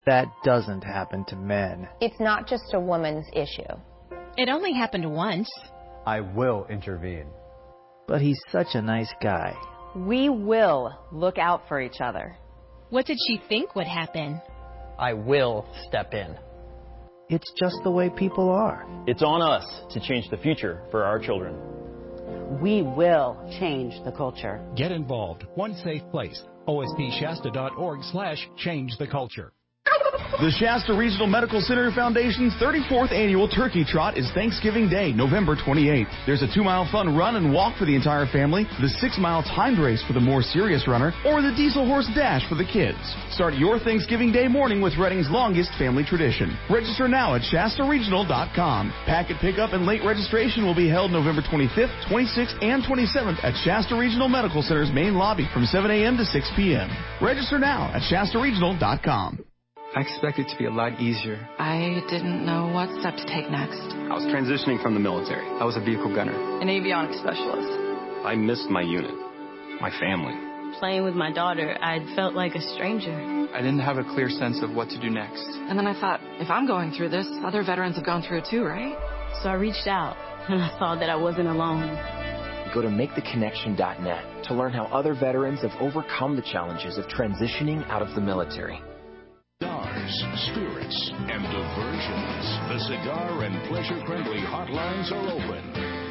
That doesn't happen to men. It's not just a woman's issue. It only happened once. I will intervene. But he's such a nice guy. We will look out for each other. What did she think would happen? I will step in. It's just the way people are. It's on us to change the future for our children. We will change the culture. Get involved. One safe place. ospshasta.org/change the culture. The Shasta Regional Medical Center Foundation's 34th Annual Turkey Trot is Thanksgiving Day, November 28th. There's a 2-mile fun run and walk for the entire family, the 6-mile timed race for the more serious runner, or the Diesel Horse Dash for the kids. Start your Thanksgiving Day morning with Redding's longest family tradition. Register now at ShastaRegional.com. Packet pickup and late registration will be held November 25th, 26th, and 27th at Shasta Regional Medical Center's main lobby from 7 a.m. to 6 p.m. Register now at ShastaRegional.com. I expected it to be a lot easier. I didn't know what step to take next. I was transitioning from the military. I was a vehicle gunner. An avionics specialist. I missed my unit, my family. Playing with my daughter, I felt like a stranger. I didn't have a clear sense of what to do next. And then I thought, if I'm going through this, other veterans have gone through it too, right? So I reached out, and I saw that I wasn't alone. Go to MakeTheConnection.net to learn how other veterans have overcome the challenges of transitioning out of the military. Cigars, spirits, and diversions. The Cigar and Pleasure Friendly hotlines are open.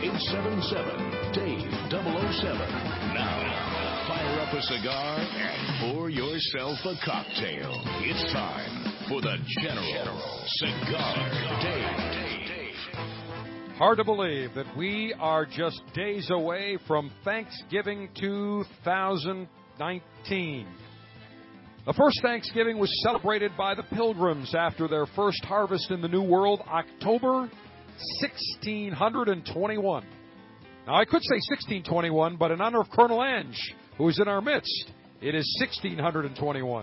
877-DAVE-007. Now, fire up a cigar and pour yourself a cocktail. It's time for the General Cigar Dave. Hard to believe that we are just days away from Thanksgiving 2019. The first Thanksgiving was celebrated by the Pilgrims after their first harvest in the New World, October 1621. Now, I could say 1621, but in honor of Colonel Ange, who is in our midst, it is 1621.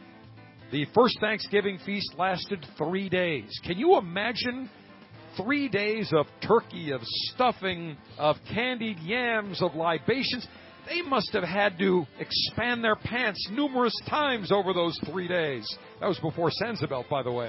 The first Thanksgiving feast lasted 3 days. Can you imagine 3 days of turkey, of stuffing, of candied yams, of libations? They must have had to expand their pants numerous times over those 3 days. That was before Sanzabelt, by the way.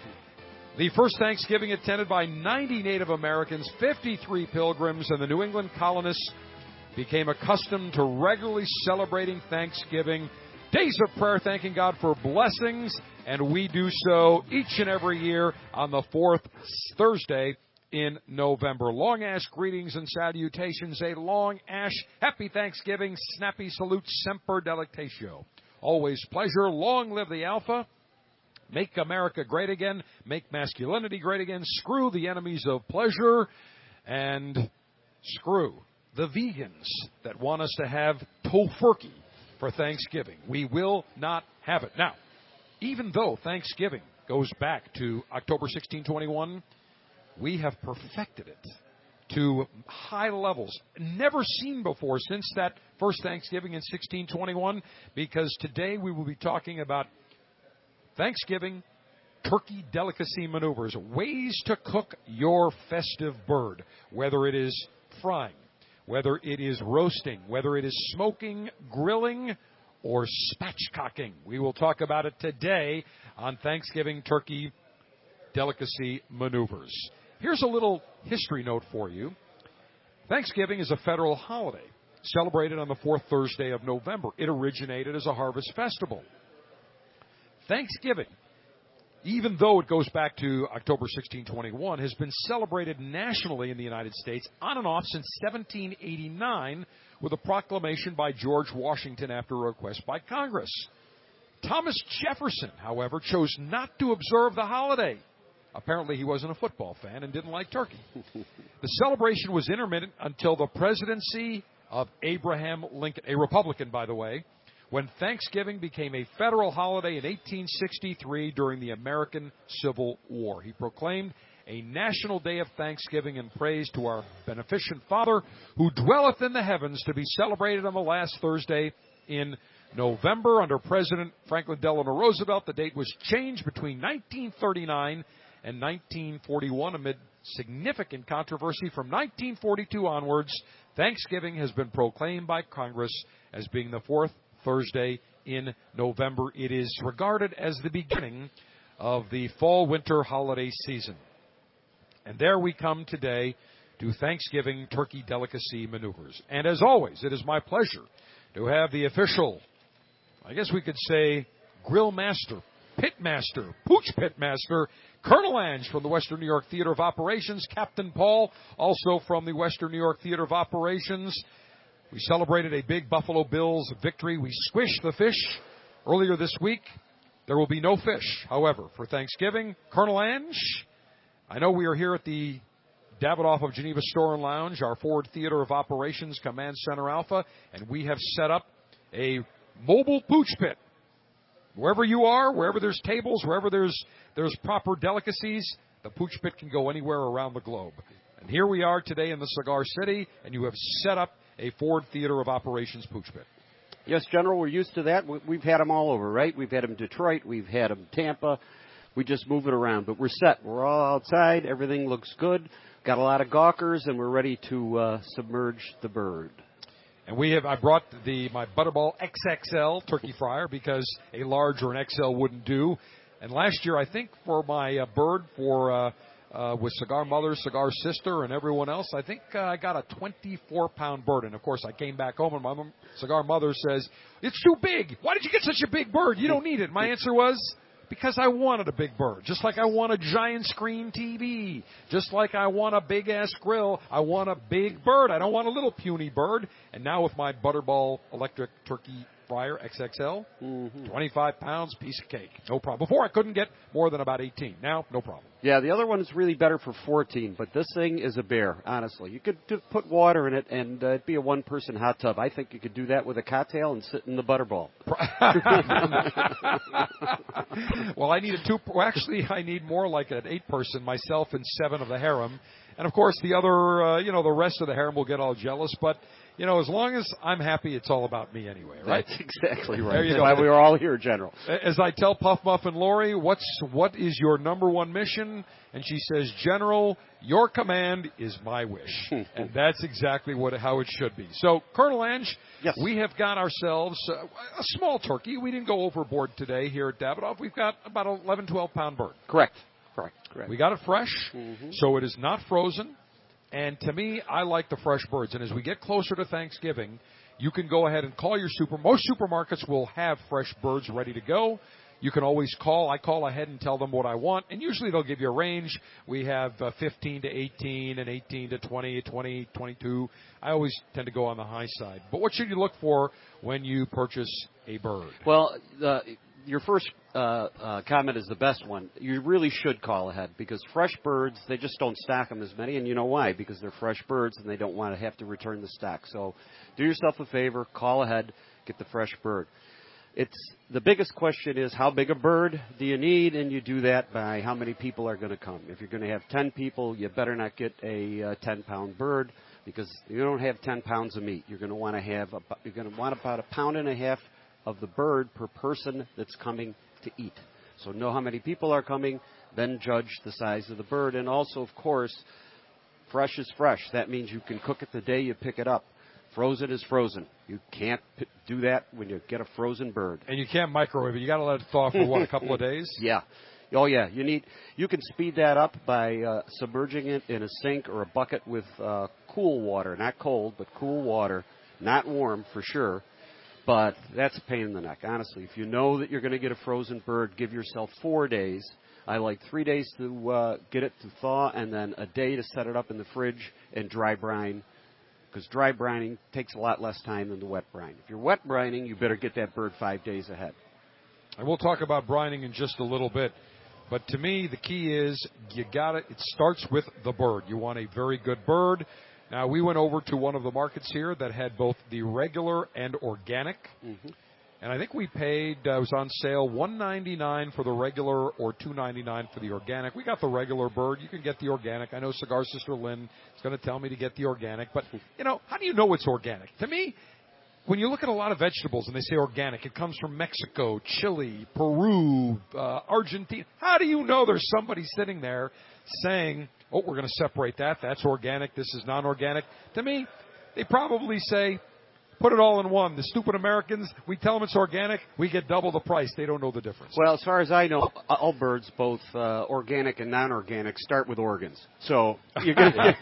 The first Thanksgiving attended by 90 Native Americans, 53 Pilgrims, and the New England colonists became accustomed to regularly celebrating Thanksgiving, days of prayer, thanking God for blessings, and we do so each and every year on the fourth Thursday in November. Long Ash greetings and salutations. A Long Ash happy Thanksgiving. Snappy salute. Semper Delectatio. Always pleasure. Long live the Alpha. Make America great again. Make masculinity great again. Screw the enemies of pleasure. And screw the vegans that want us to have tofurkey for Thanksgiving. We will not have it. Now, even though Thanksgiving goes back to October 1621, we have perfected it to high levels, never seen before since that first Thanksgiving in 1621, because today we will be talking about Thanksgiving turkey delicacy maneuvers, ways to cook your festive bird, whether it is frying, whether it is roasting, whether it is smoking, grilling, or spatchcocking. We will talk about it today on Thanksgiving turkey delicacy maneuvers. Here's a little history note for you. Thanksgiving is a federal holiday celebrated on the fourth Thursday of November. It originated as a harvest festival. Thanksgiving, even though it goes back to October 1621, has been celebrated nationally in the United States on and off since 1789 with a proclamation by George Washington after a request by Congress. Thomas Jefferson, however, chose not to observe the holiday. Apparently, he wasn't a football fan and didn't like turkey. The celebration was intermittent until the presidency of Abraham Lincoln, a Republican, by the way, when Thanksgiving became a federal holiday in 1863 during the American Civil War. He proclaimed a national day of thanksgiving and praise to our beneficent Father who dwelleth in the heavens, to be celebrated on the last Thursday in November. Under President Franklin Delano Roosevelt, the date was changed between 1939 and 1941 amid significant controversy. From 1942 onwards, Thanksgiving has been proclaimed by Congress as being the fourth Thursday in November. It is regarded as the beginning of the fall-winter holiday season. And there we come today to Thanksgiving turkey delicacy maneuvers. And as always, it is my pleasure to have the official, I guess we could say, grill master, pit master, pooch pit master, Colonel Ange from the Western New York Theater of Operations, Captain Paul, also from the Western New York Theater of Operations. We celebrated a big Buffalo Bills victory. We squished the fish earlier this week. There will be no fish, however, for Thanksgiving. Colonel Ange, I know we are here at the Davidoff of Geneva Store and Lounge, our Ford Theater of Operations, Command Center Alpha, and we have set up a mobile pooch pit. Wherever you are, wherever there's tables, wherever there's proper delicacies, the pooch pit can go anywhere around the globe. And here we are today in the Cigar City, and you have set up a Ford Theater of Operations pooch pit. Yes, General, we're used to that. We've had them all over, right? We've had them in Detroit. We've had them in Tampa. We just move it around. But we're set. We're all outside. Everything looks good. Got a lot of gawkers, and we're ready to submerge the bird. And I brought my Butterball XXL turkey fryer because a large or an XL wouldn't do. And last year, I think for my bird with Cigar Mother, Cigar Sister, and everyone else, I think I got a 24-pound bird. And, of course, I came back home, and my Cigar Mother says, "It's too big. Why did you get such a big bird? You don't need it." My answer was, because I wanted a big bird. Just like I want a giant screen TV. Just like I want a big-ass grill. I want a big bird. I don't want a little puny bird. And now with my Butterball electric turkey fryer XXL, 25 pounds, piece of cake. No problem. Before I couldn't get more than about 18. Now, no problem. Yeah, the other one is really better for 14, but this thing is a bear, honestly. You could put water in it, and it'd be a one-person hot tub. I think you could do that with a cocktail and sit in the Butterball. Well, I need more like an 8-person, myself and 7 of the harem. And, of course, the other, the rest of the harem will get all jealous. But, as long as I'm happy, it's all about me anyway, right? That's exactly right. There you That's go. why we are all here, General. As I tell Puff Muff and Lori, what is your number one mission? And she says, "General, your command is my wish." And that's exactly how it should be. So, Colonel Ange, yes. We have got ourselves a small turkey. We didn't go overboard today here at Davidoff. We've got about an 11, 12-pound bird. Correct. We got it fresh, so it is not frozen. And to me, I like the fresh birds. And as we get closer to Thanksgiving, you can go ahead and call your most supermarkets will have fresh birds ready to go. You can always call. I call ahead and tell them what I want, and usually they'll give you a range. We have 15 to 18 and 18 to 20, 20, 22. I always tend to go on the high side. But what should you look for when you purchase a bird? Well, your first comment is the best one. You really should call ahead because fresh birds, they just don't stock them as many, and you know why? Because they're fresh birds and they don't want to have to return the stock. So do yourself a favor, call ahead, get the fresh bird. The biggest question is how big a bird do you need, and you do that by how many people are going to come. If you're going to have 10 people, you better not get a 10-pound bird because you don't have 10 pounds of meat. You're going to want about 1.5 pounds of the bird per person that's coming to eat. So know how many people are coming, then judge the size of the bird. And also, of course, fresh is fresh. That means you can cook it the day you pick it up. Frozen is frozen. You can't do that when you get a frozen bird. And you can't microwave it. You got to let it thaw for, a couple of days? Yeah. Oh, yeah. You can speed that up by submerging it in a sink or a bucket with cool water. Not cold, but cool water. Not warm, for sure. But that's a pain in the neck, honestly. If you know that you're going to get a frozen bird, give yourself 4 days. I like 3 days to get it to thaw and then a day to set it up in the fridge and dry brine. Because dry brining takes a lot less time than the wet brine. If you're wet brining, you better get that bird 5 days ahead. And we'll talk about brining in just a little bit. But to me, the key is it starts with the bird. You want a very good bird. Now, we went over to one of the markets here that had both the regular and organic. And I think we paid, it was on sale, $1.99 for the regular or $2.99 for the organic. We got the regular bird. You can get the organic. I know Cigar Sister Lynn is going to tell me to get the organic. But, how do you know it's organic? To me, when you look at a lot of vegetables and they say organic, it comes from Mexico, Chile, Peru, Argentina. How do you know there's somebody sitting there saying, oh, we're going to separate that. That's organic. This is non-organic. To me, they probably say, Put it all in one. The stupid Americans, we tell them it's organic, we get double the price. They don't know the difference. Well, as far as I know, all birds, both organic and non-organic, start with organs. So you're gonna,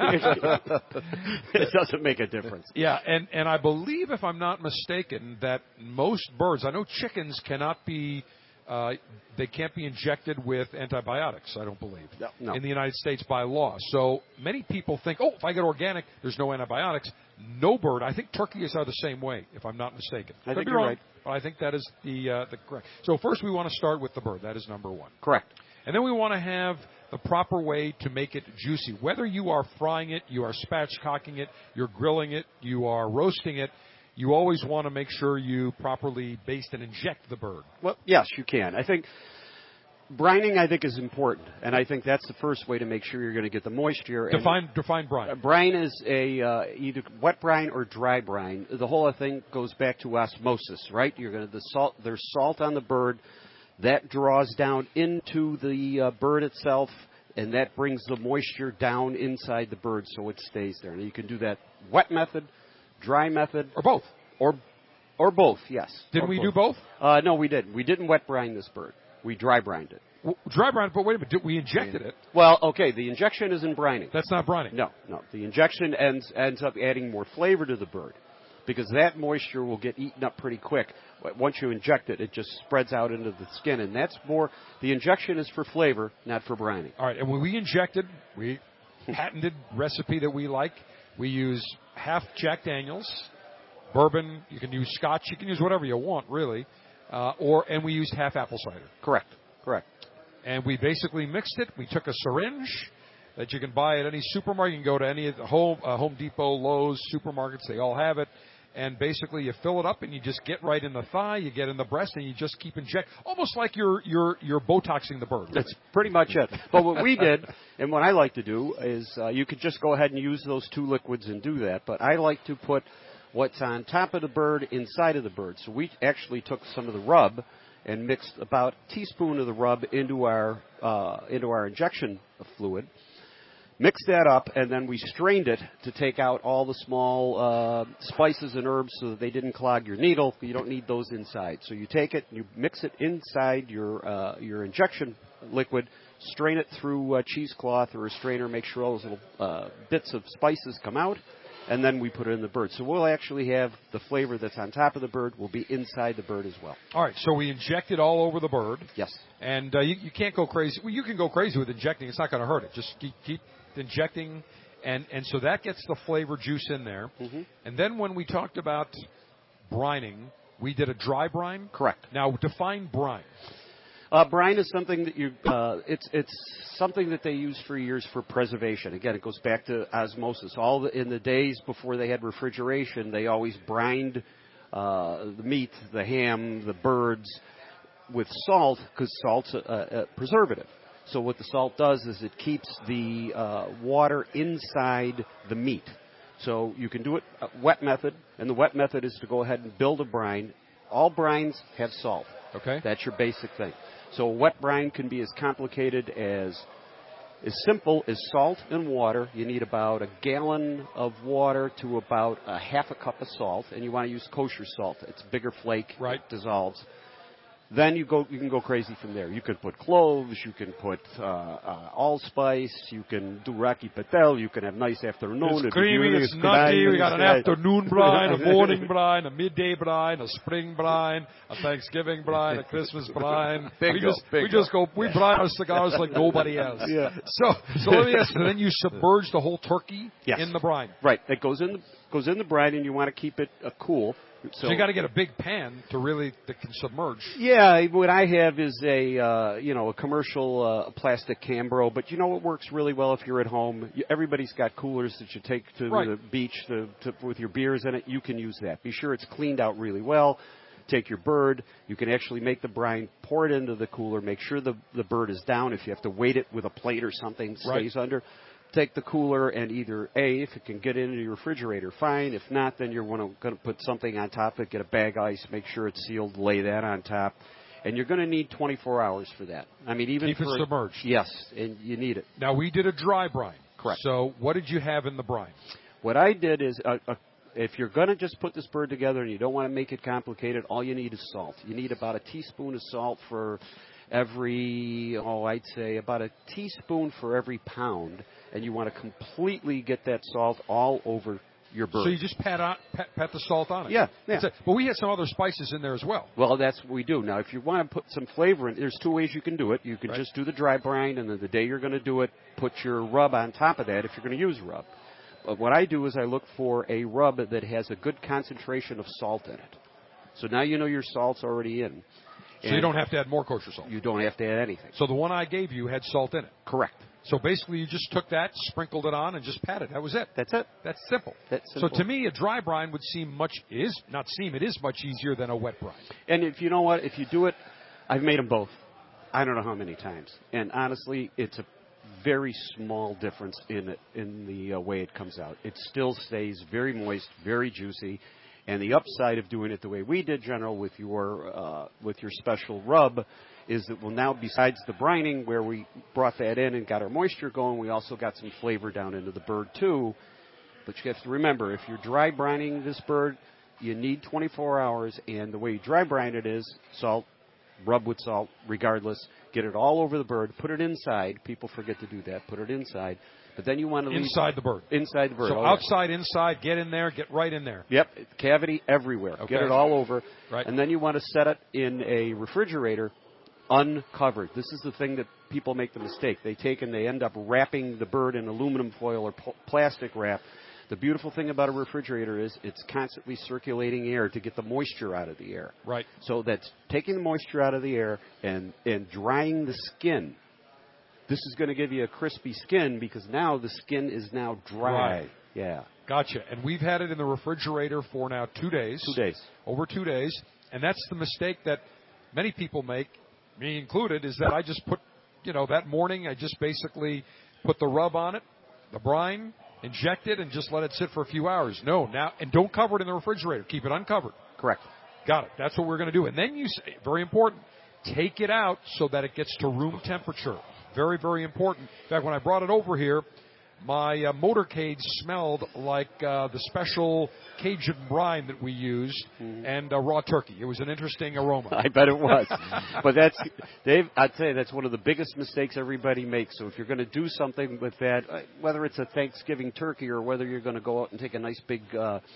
it doesn't make a difference. Yeah, and I believe, if I'm not mistaken, that most birds, I know chickens cannot be, they can't be injected with antibiotics, I don't believe, no. in the United States by law. So many people think, if I get organic, there's no antibiotics. No bird. I think turkeys are the same way, if I'm not mistaken. I think you're you're wrong, right. But I think that is the correct. So first we want to start with the bird. That is number one. Correct. And then we want to have the proper way to make it juicy. Whether you are frying it, you are spatchcocking it, you're grilling it, you are roasting it, you always want to make sure you properly baste and inject the bird. Well, yes, you can. I think brining, is important, and I think that's the first way to make sure you're going to get the moisture. Define brine. Brine is either wet brine or dry brine. The whole thing goes back to osmosis, right? There's salt on the bird that draws down into the bird itself, and that brings the moisture down inside the bird so it stays there. And you can do that wet method, dry method, or both, or both. Yes. Did we do both? No, we didn't. We didn't wet brine this bird. We dry brined it. Well, dry brine, but wait a minute. We injected it. Well, okay, the injection isn't brining. That's not brining. No. The injection ends up adding more flavor to the bird because that moisture will get eaten up pretty quick. Once you inject it, it just spreads out into the skin, and that's more. The injection is for flavor, not for brining. All right, and when we injected, we patented recipe that we like. We use half Jack Daniels, bourbon. You can use Scotch. You can use whatever you want, really. And we used half apple cider. Correct. And we basically mixed it. We took a syringe that you can buy at any supermarket. You can go to any of the Home Depot, Lowe's, supermarkets. They all have it. And basically you fill it up and you just get right in the thigh, you get in the breast, and you just keep injecting. Almost like you're Botoxing the bird. That's pretty much it. But what we did, and what I like to do, is you could just go ahead and use those two liquids and do that. But I like to put what's on top of the bird inside of the bird. So we actually took some of the rub and mixed about a teaspoon of the rub into our injection fluid, mixed that up, and then we strained it to take out all the small spices and herbs so that they didn't clog your needle. You don't need those inside. So you take it, you mix it inside your injection liquid, strain it through a cheesecloth or a strainer, make sure all those little bits of spices come out, and then we put it in the bird. So we'll actually have the flavor that's on top of the bird will be inside the bird as well. All right, so we inject it all over the bird. Yes. And you can't go crazy. Well, you can go crazy with injecting. It's not going to hurt it. Just keep injecting, and so that gets the flavor juice in there. Mm-hmm. And then when we talked about brining, we did a dry brine. Correct. Now, define brine. Brine is something that it's something that they use for years for preservation. Again, it goes back to osmosis. In the days before they had refrigeration, they always brined the meat, the ham, the birds with salt because salt's a preservative. So what the salt does is it keeps the water inside the meat. So you can do it wet method, and the wet method is to go ahead and build a brine. All brines have salt. Okay. That's your basic thing. So a wet brine can be as complicated as simple as salt and water. You need about a gallon of water to about a half a cup of salt, and you want to use kosher salt. It's a bigger flake. Right. It dissolves. Then you can go crazy from there. You can put cloves, you can put allspice, you can do Rocky Patel, you can have nice afternoon. It's creamy, it's nutty. We got an afternoon brine, a morning brine, a midday brine, a spring brine, a Thanksgiving brine, a Christmas brine. We brine our cigars like nobody else. Yeah. So let me ask you, then you submerge the whole turkey in the brine. Right. It goes in the brine, and you want to keep it cool. So you got to get a big pan that can submerge. Yeah, what I have is a commercial plastic Cambro, but it works really well if you're at home. Everybody's got coolers that you take to the beach with your beers in it. You can use that. Be sure it's cleaned out really well. Take your bird. You can actually make the brine, pour it into the cooler, make sure the bird is down. If you have to weight it with a plate or something, stays under. Take the cooler and either if it can get into your refrigerator, fine. If not, then you're going to put something on top of it, get a bag of ice, make sure it's sealed, lay that on top. And you're going to need 24 hours for that. I mean, even keep it submerged. Yes, and you need it. Now, we did a dry brine. Correct. So what did you have in the brine? What I did is If you're going to just put this bird together and you don't want to make it complicated, all you need is salt. You need about a teaspoon of salt for every, I'd say about a teaspoon for every pound, and you want to completely get that salt all over your bird. So you just pat the salt on it. Yeah. But we had some other spices in there as well. Well, that's what we do. Now, if you want to put some flavor in, there's two ways you can do it. You can just do the dry brine, and then the day you're going to do it, put your rub on top of that if you're going to use rub. But what I do is I look for a rub that has a good concentration of salt in it. So now you know your salt's already in. So you don't have to add more kosher salt. You don't have to add anything. So the one I gave you had salt in it. Correct. So basically you just took that, sprinkled it on, and just patted. That was it. That's it. That's simple. So to me, a dry brine would seem it is much easier than a wet brine. And if you know what, if you do it, I've made them both. I don't know how many times. And honestly, it's a very small difference in the way it comes out. It still stays very moist, very juicy. And the upside of doing it the way we did, General, with your special rub, is that now, besides the brining, where we brought that in and got our moisture going, we also got some flavor down into the bird, too. But you have to remember, if you're dry brining this bird, you need 24 hours, and the way you dry brine it is salt, rub with salt, regardless, get it all over the bird, put it inside. People forget to do that. Put it inside. But then you want to leave inside the bird. Inside the bird. So outside, inside, get in there, get right in there. Yep, cavity everywhere. Okay. Get it all over. Right. And then you want to set it in a refrigerator uncovered. This is the thing that people make the mistake. They take and they end up wrapping the bird in aluminum foil or plastic wrap. The beautiful thing about a refrigerator is it's constantly circulating air to get the moisture out of the air. Right. So that's taking the moisture out of the air and drying the skin. This is going to give you a crispy skin because now the skin is now dry. Right. Yeah. Gotcha. And we've had it in the refrigerator for now 2 days. 2 days. Over 2 days. And that's the mistake that many people make, me included, is that I just put, that morning I just basically put the rub on it, the brine, inject it, and just let it sit for a few hours. No, now, and don't cover it in the refrigerator. Keep it uncovered. Correct. Got it. That's what we're going to do. And then you say, very important, take it out so that it gets to room temperature. Very, very important. In fact, when I brought it over here, my motorcade smelled like the special Cajun brine that we used and raw turkey. It was an interesting aroma. I bet it was. But that's, Dave, I'd say that's one of the biggest mistakes everybody makes. So if you're going to do something with that, whether it's a Thanksgiving turkey or whether you're going to go out and take a nice big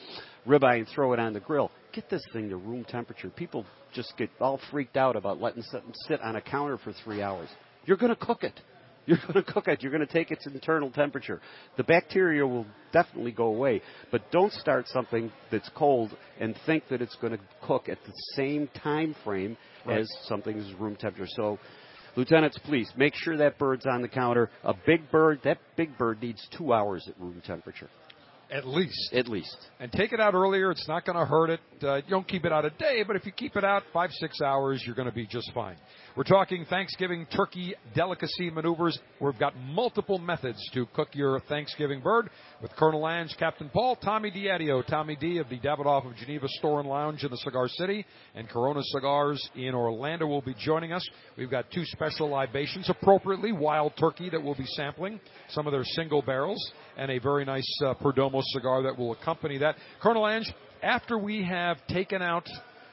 ribeye and throw it on the grill, get this thing to room temperature. People just get all freaked out about letting something sit on a counter for 3 hours. You're going to cook it. You're going to cook it. You're going to take its internal temperature. The bacteria will definitely go away. But don't start something that's cold and think that it's going to cook at the same time frame as something that's room temperature. So, lieutenants, please, make sure that bird's on the counter. That big bird needs 2 hours at room temperature. At least. At least. And take it out earlier. It's not going to hurt it. You don't keep it out a day, but if you keep it out 5-6 hours, you're going to be just fine. We're talking Thanksgiving turkey delicacy maneuvers. We've got multiple methods to cook your Thanksgiving bird with Colonel Lange, Captain Paul, Tommy Diadio, Tommy D of the Davidoff of Geneva Store and Lounge in the Cigar City, and Corona Cigars in Orlando will be joining us. We've got 2 special libations, appropriately, wild turkey that we'll be sampling, some of their single barrels, and a very nice Perdomo cigar that will accompany that. Colonel Lange, after we have taken out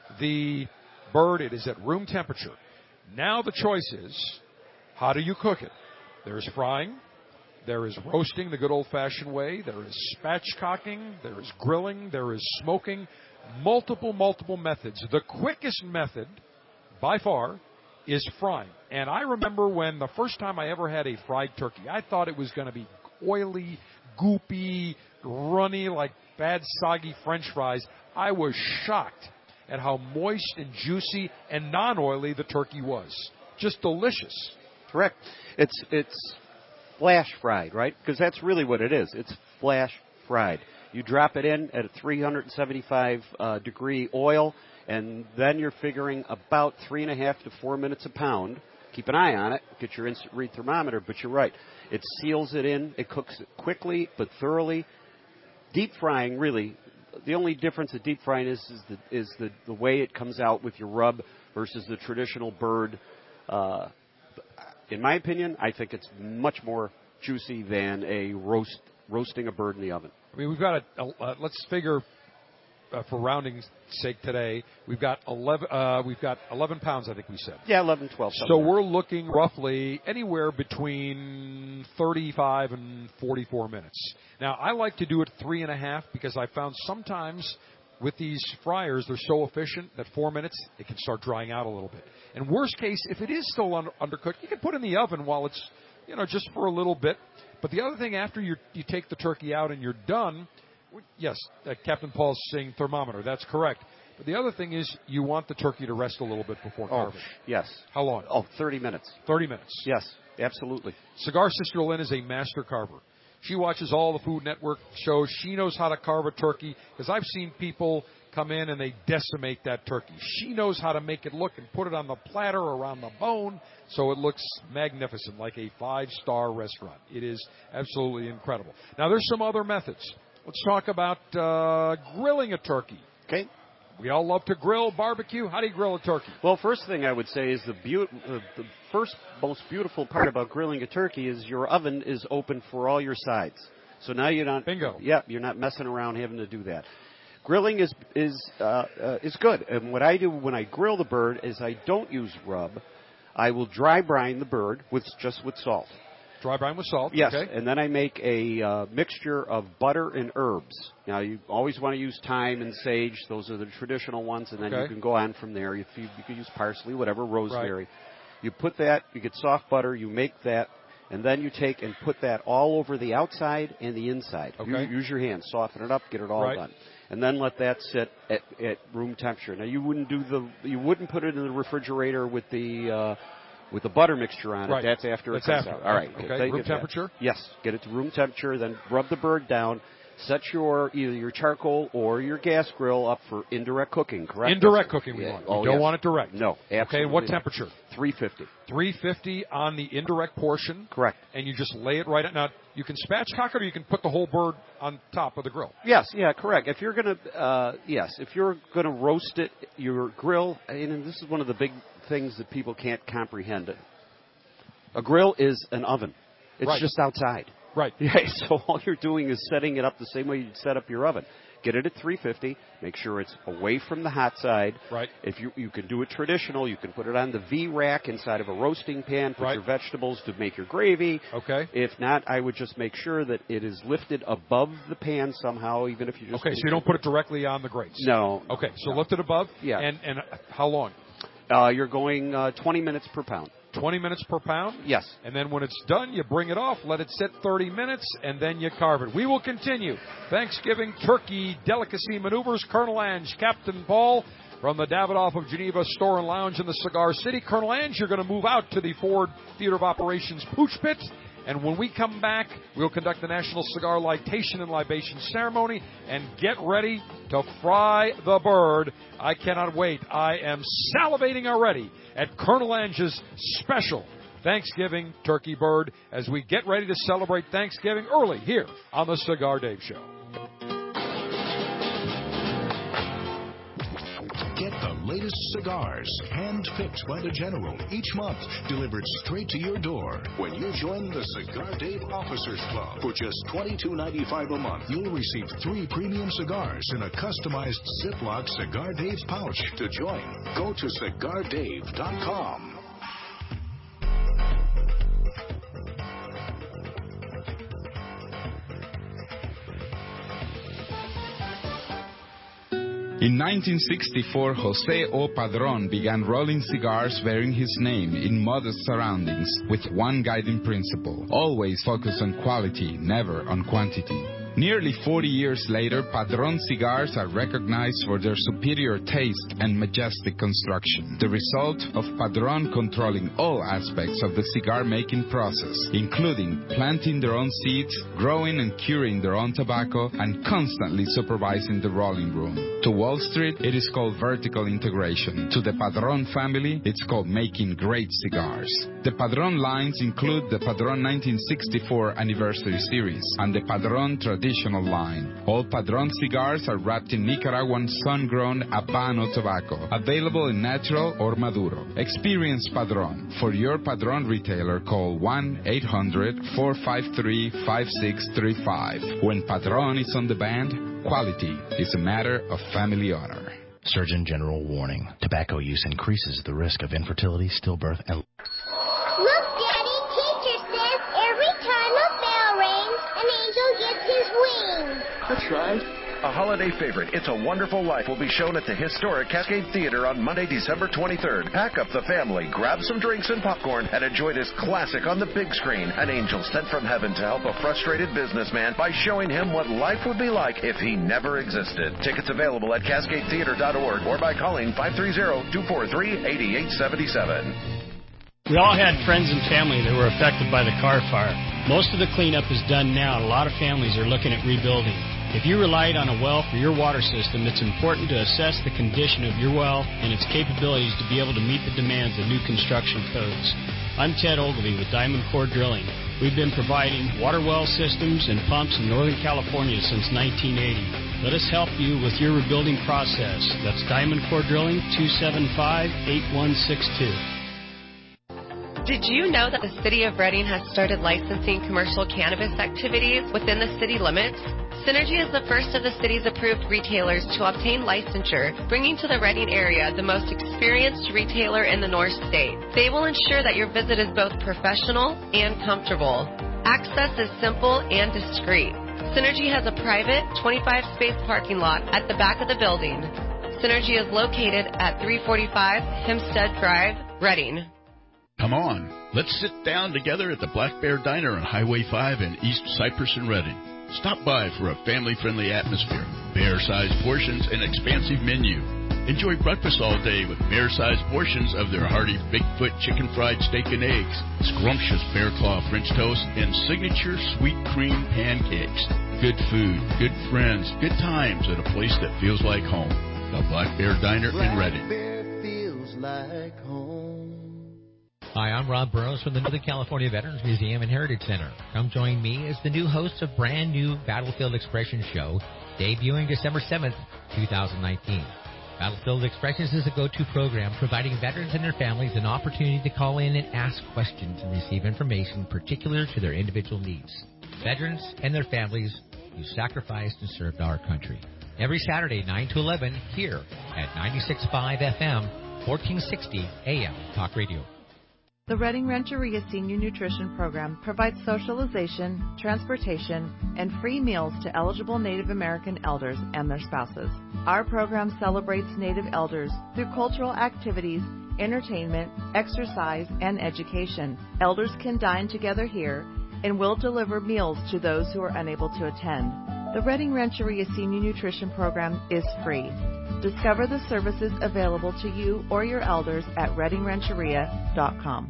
the bird, it is at room temperature. Now the choice is, how do you cook it? There is frying. There is roasting the good old-fashioned way. There is spatchcocking. There is grilling. There is smoking. Multiple methods. The quickest method, by far, is frying. And I remember when the first time I ever had a fried turkey, I thought it was going to be oily, goopy, runny, like bad, soggy French fries. I was shocked at how moist and juicy and non-oily the turkey was. Just delicious. Correct. It's flash fried, right? Because that's really what it is. It's flash fried. You drop it in at a 375 degree oil, and then you're figuring about 3.5 to 4 minutes a pound. Keep an eye on it. Get your instant read thermometer, but you're right. It seals it in. It cooks it quickly but thoroughly. Deep frying, really, the only difference of deep frying is the way it comes out with your rub versus the traditional bird. In my opinion, I think it's much more juicy than a roasting a bird in the oven. I mean, we've got let's figure, for rounding's sake today, we've got 11 pounds, I think we said. Yeah, 11, 12. So we're looking roughly anywhere between 35 and 44 minutes. Now, I like to do it 3.5 because I found sometimes with these fryers, they're so efficient that 4 minutes, it can start drying out a little bit. And worst case, if it is still undercooked, you can put it in the oven while it's, just for a little bit. But the other thing, after you take the turkey out and you're done, yes, Captain Paul's saying thermometer. That's correct. But the other thing is you want the turkey to rest a little bit before carving. Yes. How long? 30 minutes. 30 minutes. Yes, absolutely. Cigar Sister Lynn is a master carver. She watches all the Food Network shows. She knows how to carve a turkey because I've seen people come in and they decimate that turkey. She knows how to make it look and put it on the platter around the bone so it looks magnificent, like a 5-star restaurant. It is absolutely incredible. Now, there's some other methods. Let's talk about grilling a turkey. Okay. We all love to grill, barbecue. How do you grill a turkey? Well, first thing I would say is the first most beautiful part about grilling a turkey is your oven is open for all your sides. So now you're not bingo. Yeah, you're not messing around having to do that. Grilling is good. And what I do when I grill the bird is I don't use rub. I will dry brine the bird with salt. Dry brine with salt. Yes, okay. And then I make a mixture of butter and herbs. Now, you always want to use thyme and sage. Those are the traditional ones, and then you can go on from there. You can use parsley, whatever, rosemary. Right. You put that, you get soft butter, you make that, and then you take and put that all over the outside and the inside. Okay. Use your hands, soften it up, get it all done. And then let that sit at room temperature. Now, you wouldn't put it in the refrigerator with the butter mixture on it. That's after it comes out. All right. Okay. Room temperature? Yes. Get it to room temperature, then rub the bird down. Set either your charcoal or your gas grill up for indirect cooking, correct? Indirect cooking we want. You don't want it direct. No, absolutely. Okay, what temperature? 350. 350 on the indirect portion. Correct. And you just lay it right at. Now, you can spatchcock it or you can put the whole bird on top of the grill. Yes, correct. If you're going to roast it, your grill, and this is one of the big things that people can't comprehend. A grill is an oven. It's just outside. Right. Yeah, so all you're doing is setting it up the same way you'd set up your oven. Get it at 350. Make sure it's away from the hot side. Right. If you can do it traditional, you can put it on the V-rack inside of a roasting pan, put your vegetables to make your gravy. Okay. If not, I would just make sure that it is lifted above the pan somehow, even if you just... Okay, so you don't put it directly on the grates? No. Okay, so lift it above? Yeah. And how long? You're going 20 minutes per pound. 20 minets per pound? Yes. And then when it's done, you bring it off, let it sit 30 minutes, and then you carve it. We will continue Thanksgiving turkey delicacy maneuvers. Colonel Ange, Captain Paul from the Davidoff of Geneva Store and Lounge in the Cigar City. Colonel Ange, you're going to move out to the Ford Theater of Operations Pooch Pit. And when we come back, we'll conduct the National Cigar Lightation and Libation Ceremony and get ready to fry the bird. I cannot wait. I am salivating already at Colonel Ange's special Thanksgiving turkey bird as we get ready to celebrate Thanksgiving early here on the Cigar Dave Show. Get the latest cigars, hand-picked by the General, each month, delivered straight to your door. When you join the Cigar Dave Officers Club for just $22.95 a month, you'll receive 3 premium cigars in a customized Ziploc Cigar Dave pouch. To join, go to CigarDave.com. In 1964, Jose O. Padron began rolling cigars bearing his name in modest surroundings with one guiding principle: always focus on quality, never on quantity. Nearly 40 years later, Padron cigars are recognized for their superior taste and majestic construction, the result of Padron controlling all aspects of the cigar-making process, including planting their own seeds, growing and curing their own tobacco, and constantly supervising the rolling room. To Wall Street, it is called vertical integration. To the Padron family, it's called making great cigars. The Padron lines include the Padron 1964 Anniversary Series and the Padron Tradition traditional line. All Padron cigars are wrapped in Nicaraguan sun-grown Habano tobacco, available in natural or Maduro. Experience Padron. For your Padron retailer, call 1-800-453-5635. When Padron is on the band, quality is a matter of family honor. Surgeon General warning. Tobacco use increases the risk of infertility, stillbirth, and... Look, Daddy, teacher says every time a bell rings, an angel gets his wings. That's right. A holiday favorite, It's a Wonderful Life, will be shown at the historic Cascade Theater on Monday, December 23rd. Pack up the family, grab some drinks and popcorn, and enjoy this classic on the big screen. An angel sent from heaven to help a frustrated businessman by showing him what life would be like if he never existed. Tickets available at CascadeTheater.org or by calling 530-243-8877. We all had friends and family that were affected by the Carr fire. Most of the cleanup is done now, and a lot of families are looking at rebuilding. If you relied on a well for your water system, it's important to assess the condition of your well and its capabilities to be able to meet the demands of new construction codes. I'm Ted Ogilvie with Diamond Core Drilling. We've been providing water well systems and pumps in Northern California since 1980. Let us help you with your rebuilding process. That's Diamond Core Drilling, 275-8162. Did you know that the City of Redding has started licensing commercial cannabis activities within the city limits? Synergy is the first of the city's approved retailers to obtain licensure, bringing to the Redding area the most experienced retailer in the North State. They will ensure that your visit is both professional and comfortable. Access is simple and discreet. Synergy has a private 25-space parking lot at the back of the building. Synergy is located at 345 Hempstead Drive, Redding. Come on, let's sit down together at the Black Bear Diner on Highway 5 in East Cypress and Redding. Stop by for a family-friendly atmosphere, bear-sized portions, and expansive menu. Enjoy breakfast all day with bear-sized portions of their hearty Bigfoot chicken fried steak and eggs, scrumptious bear claw French toast, and signature sweet cream pancakes. Good food, good friends, good times at a place that feels like home. The Black Bear Diner in Redding. Black Bear feels like home. Hi, I'm Rob Burrows from the Northern California Veterans Museum and Heritage Center. Come join me as the new host of brand new Battlefield Expressions show, debuting December 7th, 2019. Battlefield Expressions is a go-to program providing veterans and their families an opportunity to call in and ask questions and receive information particular to their individual needs. Veterans and their families who sacrificed and served our country. Every Saturday, 9 to 11, here at 96.5 FM, 1460 AM Talk Radio. The Redding Rancheria Senior Nutrition Program provides socialization, transportation, and free meals to eligible Native American elders and their spouses. Our program celebrates Native elders through cultural activities, entertainment, exercise, and education. Elders can dine together here and will deliver meals to those who are unable to attend. The Redding Rancheria Senior Nutrition Program is free. Discover the services available to you or your elders at reddingrancheria.com.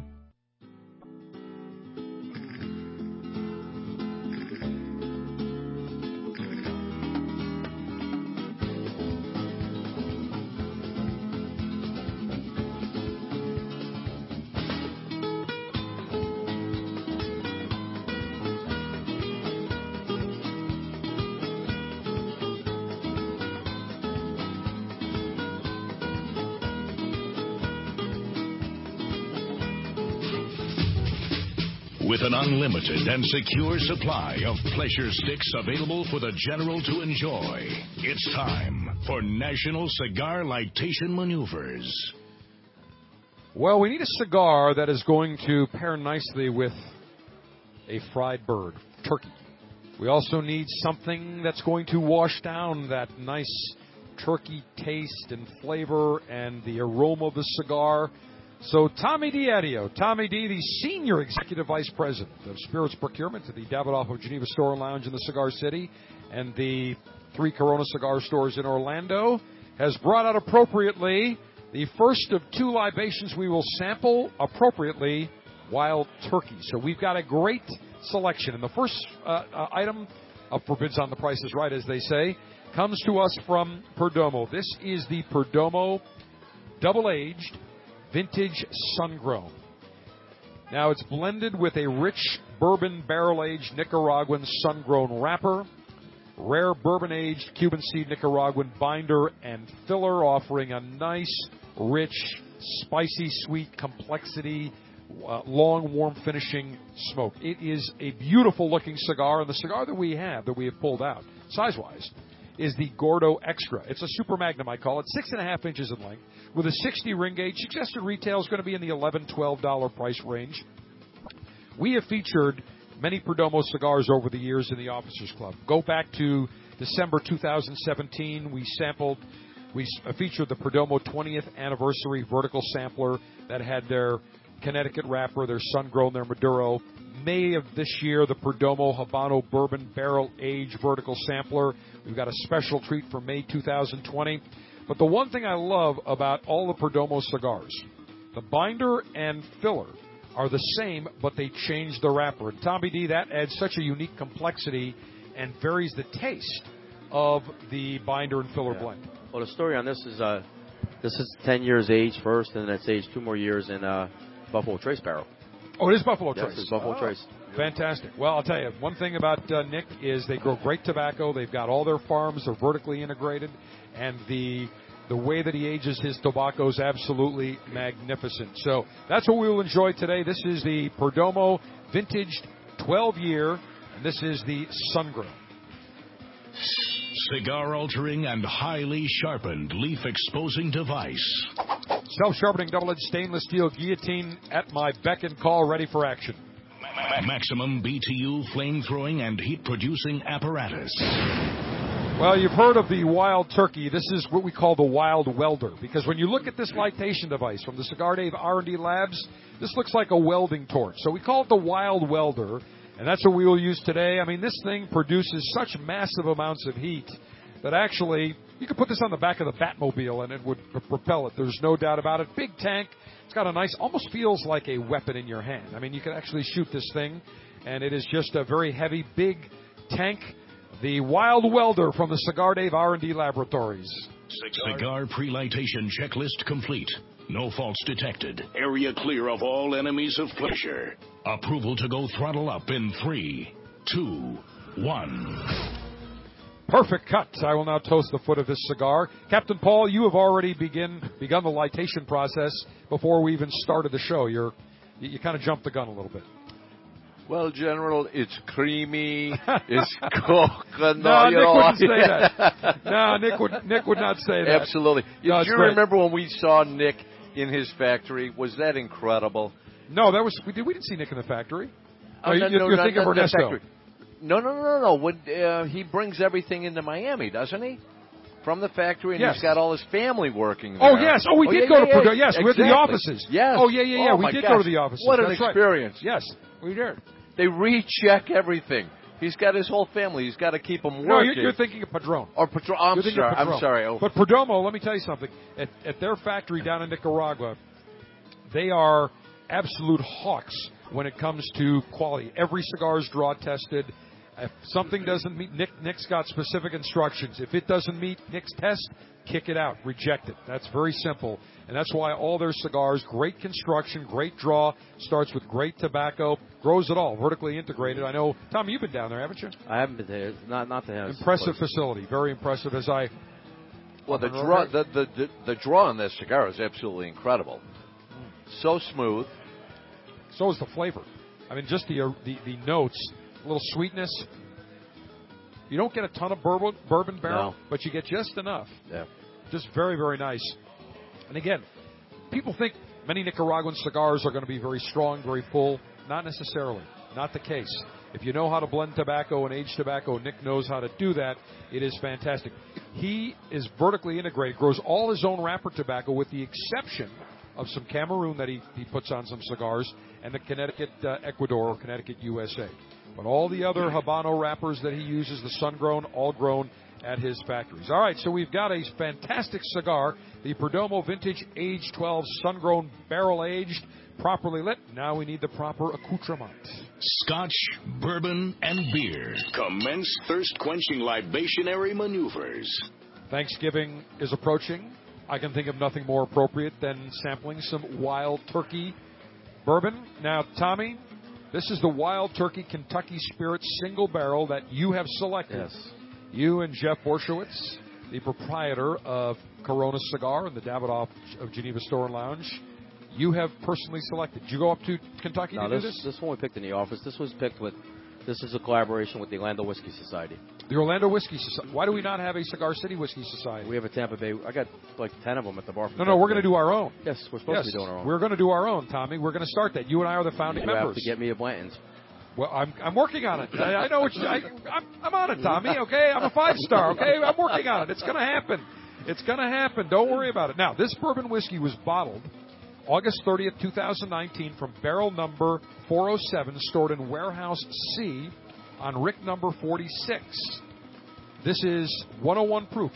With an unlimited and secure supply of pleasure sticks available for the general to enjoy, it's time for National Cigar Lightation Maneuvers. Well, we need a cigar that is going to pair nicely with a fried bird, turkey. We also need something that's going to wash down that nice turkey taste and flavor and the aroma of the cigar. So Tommy D'Addio, Tommy D, the Senior Executive Vice President of Spirits Procurement at the Davidoff of Geneva Store and Lounge in the Cigar City and the 3 Corona cigar stores in Orlando, has brought out appropriately the first of 2 libations we will sample appropriately, Wild Turkey. So we've got a great selection. And the first item of Forbids on the Price is Right, as they say, comes to us from Perdomo. This is the Perdomo double-aged vintage sun-grown. Now, it's blended with a rich bourbon barrel-aged Nicaraguan sun-grown wrapper. rare bourbon-aged Cuban seed Nicaraguan binder and filler, offering a nice, rich, spicy, sweet complexity, long, warm finishing smoke. It is a beautiful-looking cigar, and the cigar that we have pulled out, size-wise, is the Gordo Extra. It's a super magnum, I call it, 6.5 inches in length, with a 60 ring gauge. Suggested retail is going to be in the $11, $12 price range. We have featured many Perdomo cigars over the years in the Officers Club. Go back to December 2017. We featured the Perdomo 20th anniversary vertical sampler that had their Connecticut wrapper, their sun-grown, their Maduro. May of this year, the Perdomo Habano Bourbon Barrel Aged vertical sampler. We've got a special treat for May 2020. But the one thing I love about all the Perdomo cigars, the binder and filler are the same, but they change the wrapper. And Tommy D, that adds such a unique complexity and varies the taste of the binder and filler blend. Well, the story on this is 10 years age first, and then it's aged 2 more years in Buffalo Trace barrel. Oh, it is Buffalo Trace. Yes, it's Buffalo Trace. Fantastic. Well, I'll tell you, one thing about Nick is they grow great tobacco. They've got all their farms. They're vertically integrated. And the way that he ages his tobacco is absolutely magnificent. So that's what we will enjoy today. This is the Perdomo Vintage 12-year, and this is the Sun-Grown. Cigar-altering and highly sharpened leaf-exposing device. Self-sharpening double-edged stainless steel guillotine at my beck and call, ready for action. Maximum BTU flame-throwing and heat-producing apparatus. Well, you've heard of the Wild Turkey. This is what we call the Wild Welder, because when you look at this lightation device from the Cigar Dave R&D Labs, this looks like a welding torch. So we call it the Wild Welder, and that's what we will use today. I mean, this thing produces such massive amounts of heat that actually you could put this on the back of the Batmobile and it would propel it. There's no doubt about it. Big tank. It's got a nice, almost feels like a weapon in your hand. I mean, you can actually shoot this thing, and it is just a very heavy, big tank. The Wild Welder from the Cigar Dave R&D Laboratories. Cigar pre-lightation checklist complete. No faults detected. Area clear of all enemies of pleasure. Approval to go throttle up in 3, 2, 1. Perfect cut. I will now toast the foot of this cigar. Captain Paul, you have already begun the lightation process before we even started the show. You kind of jumped the gun a little bit. Well, General, it's creamy. It's coconut. No, Nick wouldn't say that. No, Nick would not say that. Absolutely. No, do you remember when we saw Nick in his factory? Was that incredible? No, we didn't see Nick in the factory. You're thinking of Ernesto. No. When, he brings everything into Miami, doesn't he? From the factory, and he's got all his family working there. Oh, yes. Oh, we did go to Purdue. Yes, we're at the offices. Yes. Oh, yeah. We did go to the offices. What an experience. Right. Yes, we did. They recheck everything. He's got his whole family. He's got to keep them working. No, you're thinking of Padron. Or Padron. I'm sorry. Oh. But Perdomo, let me tell you something. At their factory down in Nicaragua, they are absolute hawks when it comes to quality. Every cigar is draw tested. If something doesn't meet, Nick's got specific instructions. If it doesn't meet Nick's test, kick it out, reject it. That's very simple. And that's why all their cigars, great construction, great draw, starts with great tobacco, grows it all, vertically integrated. I know, Tom, you've been down there, haven't you? I haven't been there. Not to have. Impressive facility, very impressive. Well, the draw on this cigar is absolutely incredible. So smooth. So is the flavor. I mean, just the notes, a little sweetness. You don't get a ton of bourbon barrel, but you get just enough. Yeah. Just very, very nice. And again, people think many Nicaraguan cigars are going to be very strong, very full. Not necessarily. Not the case. If you know how to blend tobacco and age tobacco, Nick knows how to do that. It is fantastic. He is vertically integrated, grows all his own wrapper tobacco with the exception of some Cameroon that he puts on some cigars and the Connecticut Ecuador or Connecticut USA. But all the other Habano wrappers that he uses, the sun-grown, all grown at his factories. All right, so we've got a fantastic cigar, the Perdomo Vintage Age 12 sun-grown barrel-aged, properly lit. Now we need the proper accoutrement. Scotch, bourbon, and beer. Commence thirst-quenching libationary maneuvers. Thanksgiving is approaching. I can think of nothing more appropriate than sampling some Wild Turkey bourbon. Now, Tommy, this is the Wild Turkey Kentucky Spirit single barrel that you have selected. Yes. You and Jeff Borshowitz, the proprietor of Corona Cigar and the Davidoff of Geneva Store and Lounge, you have personally selected. Did you go up to Kentucky to do this? This one we picked in the office. This was picked with, this is a collaboration with the Orlando Whiskey Society. The Orlando Whiskey Society. Why do we not have a Cigar City Whiskey Society? We have a Tampa Bay. I got like 10 of them at the bar. No, we're going to do our own. Yes, we're supposed to be doing our own. We're going to do our own, Tommy. We're going to start that. You and I are the founding members. You have to get me a Blanton's. Well, I'm working on it. I know I'm on it, Tommy, okay? I'm a 5-star, okay? I'm working on it. It's going to happen. It's going to happen. Don't worry about it. Now, this bourbon whiskey was bottled August 30th, 2019 from barrel number 407, stored in Warehouse C on Rick number 46. This is 101 proof,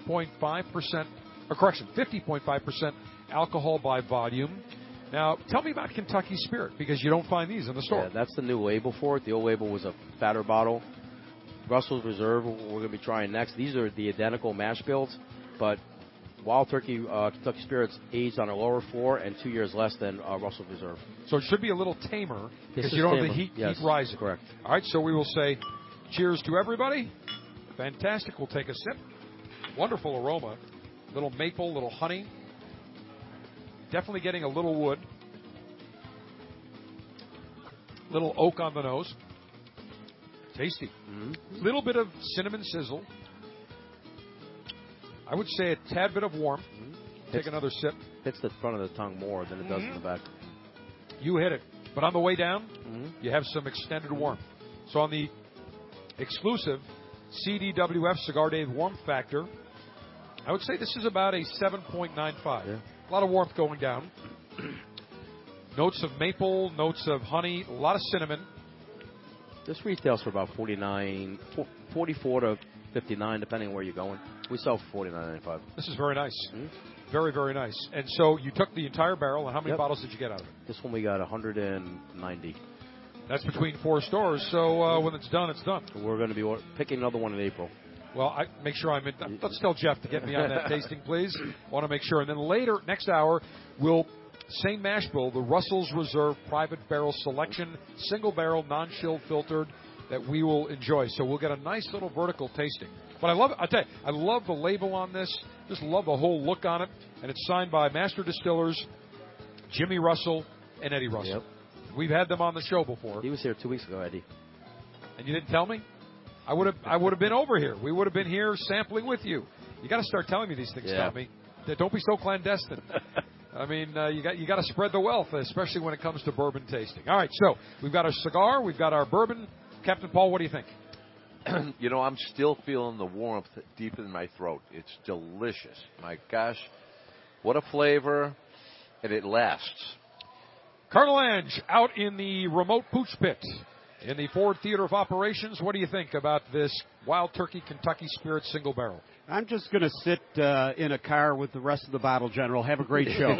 50.5% alcohol by volume. Now, tell me about Kentucky Spirit, because you don't find these in the store. Yeah, that's the new label for it. The old label was a fatter bottle. Russell's Reserve, we're going to be trying next. These are the identical mash bills, but Wild Turkey Kentucky Spirit's aged on a lower floor and 2 years less than Russell's Reserve. So it should be a little tamer, because you don't have the heat rising. Correct. All right, so we will say cheers to everybody. Fantastic. We'll take a sip. Wonderful aroma. Little maple, little honey. Definitely getting a little wood. Little oak on the nose. Tasty. Little bit of cinnamon sizzle. I would say a tad bit of warmth. Take another sip. Hits the front of the tongue more than it does in the back. You hit it. But on the way down, you have some extended warmth. So on the exclusive CDWF Cigar Dave Warmth Factor, I would say this is about a 7.95. Yeah. A lot of warmth going down. Notes of maple, notes of honey, a lot of cinnamon. This retails for about $44 to $59, depending on where you're going. We sell for $49.95. This is very nice. Very, very nice. And so you took the entire barrel, and how many bottles did you get out of it? This one we got 190. That's between 4 stores, so when it's done, it's done. We're going to be picking another one in April. Well, make sure I'm in. Let's tell Jeff to get me on that tasting, please. I want to make sure. And then later, next hour, same mash bill, the Russell's Reserve Private Barrel Selection, single barrel, non-chilled filtered, that we will enjoy. So we'll get a nice little vertical tasting. But I love it. I tell you, I love the label on this. Just love the whole look on it. And it's signed by Master Distillers, Jimmy Russell, and Eddie Russell. Yep. We've had them on the show before. He was here 2 weeks ago, Eddie. And you didn't tell me? I would have been over here. We would have been here sampling with you. You got to start telling me these things, Tommy. Don't be so clandestine. I mean, you got to spread the wealth, especially when it comes to bourbon tasting. All right, so we've got our cigar, we've got our bourbon. Captain Paul, what do you think? I'm still feeling the warmth deep in my throat. It's delicious. My gosh, what a flavor, and it lasts. Colonel Ange out in the remote pooch pit in the Ford Theater of Operations. What do you think about this Wild Turkey Kentucky Spirit single barrel? I'm just going to sit in a car with the rest of the bottle, General. Have a great show.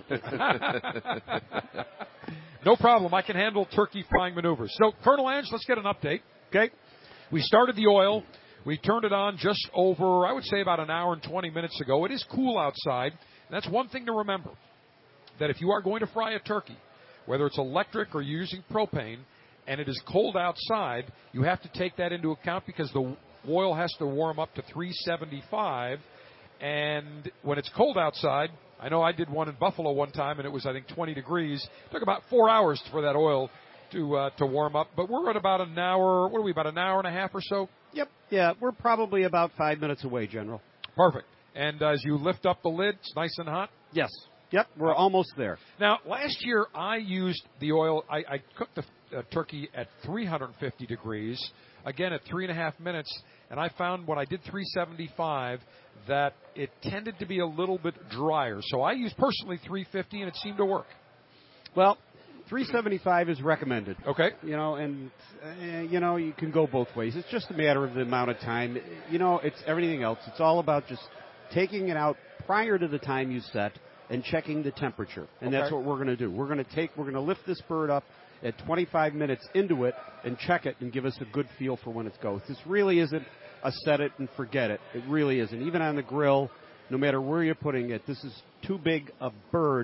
No problem. I can handle turkey frying maneuvers. So, Colonel Ange, let's get an update. Okay. We started the oil. We turned it on just over, I would say, about an hour and 20 minutes ago. It is cool outside. And that's one thing to remember, that if you are going to fry a turkey, whether it's electric or you're using propane, and it is cold outside, you have to take that into account because the oil has to warm up to 375. And when it's cold outside, I know I did one in Buffalo one time, and it was, I think, 20 degrees. It took about 4 hours for that oil to warm up. But we're at about an hour, about an hour and a half or so? Yep. Yeah, we're probably about 5 minutes away, General. Perfect. And as you lift up the lid, it's nice and hot? Yes. Yep, we're almost there. Now, last year I used the oil. I cooked the turkey at 350 degrees, again at 3.5 minutes, and I found when I did 375 that it tended to be a little bit drier. So I used personally 350, and it seemed to work. Well, 375 is recommended. Okay. And you can go both ways. It's just a matter of the amount of time. It's everything else. It's all about just taking it out prior to the time you set and checking the temperature. And that's what we're going to do. We're going to lift this bird up at 25 minutes into it and check it and give us a good feel for when it goes. This really isn't a set it and forget it. It really isn't. Even on the grill, no matter where you're putting it, this is too big a bird.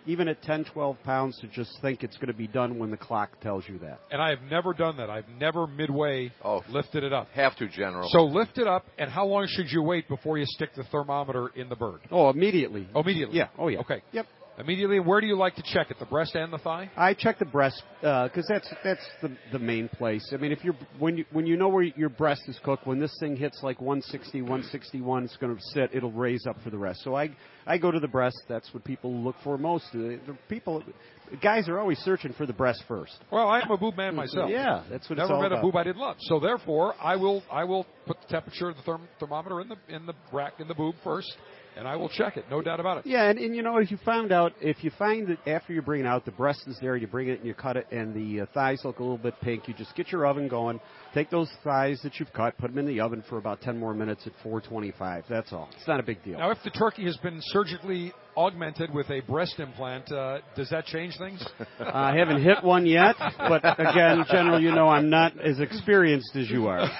even at 10, 12 pounds, to just think it's going to be done when the clock tells you that. And I have never done that. I've never midway lifted it up. Have to, General. So lift it up, and how long should you wait before you stick the thermometer in the bird? Oh, immediately. Oh, immediately? Yeah. Oh, yeah. Okay. Yep. Immediately. And where do you like to check it, the breast and the thigh? I check the breast because that's the main place. I mean, if when you know where your breast is cooked, when this thing hits like 160, 161, it's going to sit. It'll raise up for the rest. So I go to the breast. That's what people look for most. Guys are always searching for the breast first. Well, I am a boob man myself. Yeah, that's what Never it's all met about. a boob I didn't love. So therefore, I will put the temperature of the thermometer in the rack in the boob first. And I will check it, no doubt about it. Yeah, and you know, if you find that after you bring it out, the breast is there, you bring it and you cut it, and the thighs look a little bit pink, you just get your oven going, take those thighs that you've cut, put them in the oven for about 10 more minutes at 425. That's all. It's not a big deal. Now, if the turkey has been surgically augmented with a breast implant, does that change things? I haven't hit one yet, but again, General, you know I'm not as experienced as you are.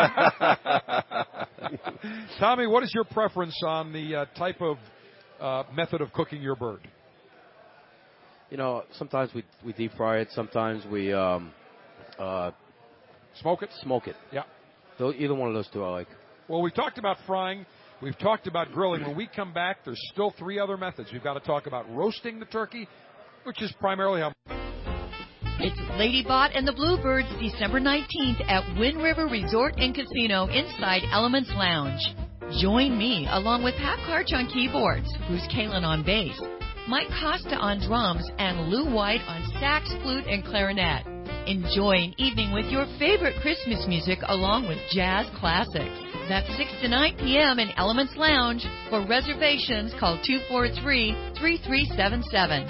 Tommy, what is your preference on the type of method of cooking your bird? You know, sometimes we deep fry it. Sometimes we smoke it. Smoke it. Yeah. Either one of those two I like. Well, we've talked about frying. We've talked about grilling. When we come back, there's still 3 other methods. We've got to talk about roasting the turkey, which is primarily how. It's Lady Bot and the Bluebirds, December 19th at Wind River Resort and Casino inside Elements Lounge. Join me along with Pat Karch on keyboards, Bruce Kalin on bass, Mike Costa on drums, and Lou White on sax, flute, and clarinet. Enjoy an evening with your favorite Christmas music along with jazz classics. That's 6 to 9 p.m. in Elements Lounge. For reservations, call 243-3377.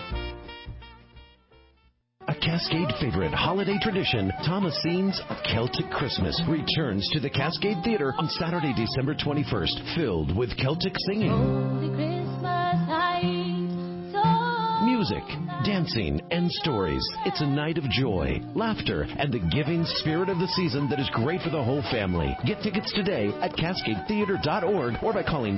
A Cascade favorite holiday tradition, Thomasines of Celtic Christmas, returns to the Cascade Theater on Saturday, December 21st, filled with Celtic singing, music, dancing, and stories. It's a night of joy, laughter, and the giving spirit of the season that is great for the whole family. Get tickets today at CascadeTheater.org or by calling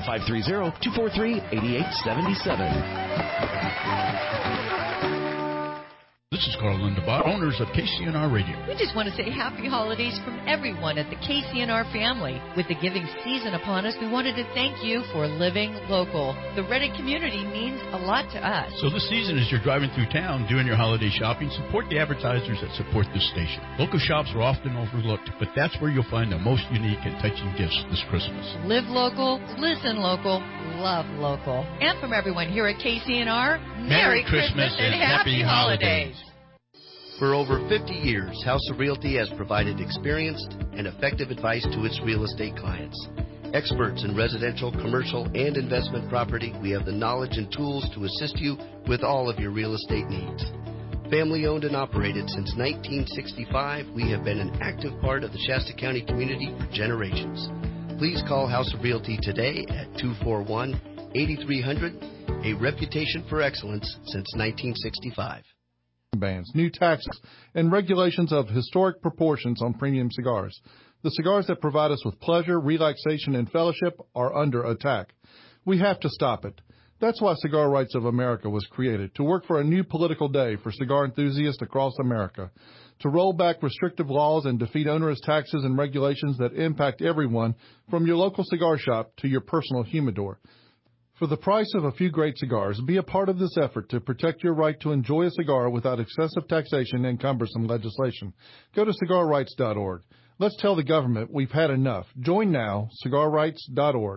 530-243-8877. This is Carl Lindebach, owners of KCNR Radio. We just want to say happy holidays from everyone at the KCNR family. With the giving season upon us, we wanted to thank you for living local. The Reading community means a lot to us. So this season, as you're driving through town doing your holiday shopping, support the advertisers that support this station. Local shops are often overlooked, but that's where you'll find the most unique and touching gifts this Christmas. Live local, listen local, love local. And from everyone here at KCNR, Merry Christmas and Happy Holidays. For over 50 years, House of Realty has provided experienced and effective advice to its real estate clients. Experts in residential, commercial, and investment property, we have the knowledge and tools to assist you with all of your real estate needs. Family owned and operated since 1965, we have been an active part of the Shasta County community for generations. Please call House of Realty today at 241-8300, a reputation for excellence since 1965. Bans, new taxes, and regulations of historic proportions on premium cigars. The cigars that provide us with pleasure, relaxation, and fellowship are under attack. We have to stop it. That's why Cigar Rights of America was created, to work for a new political day for cigar enthusiasts across America, to roll back restrictive laws and defeat onerous taxes and regulations that impact everyone from your local cigar shop to your personal humidor. For the price of a few great cigars, be a part of this effort to protect your right to enjoy a cigar without excessive taxation and cumbersome legislation. Go to cigarrights.org. Let's tell the government we've had enough. Join now, cigarrights.org.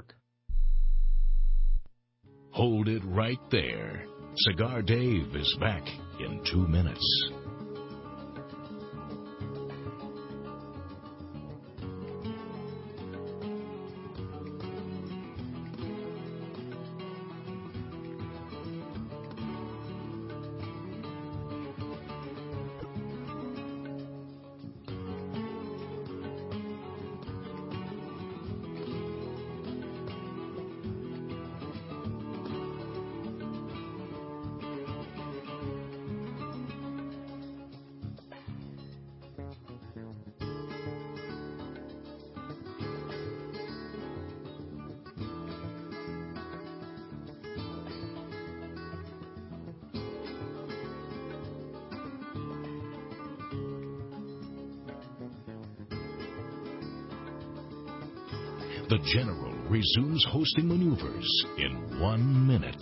Hold it right there. Cigar Dave is back in 2 minutes. The General resumes hosting maneuvers in 1 minute.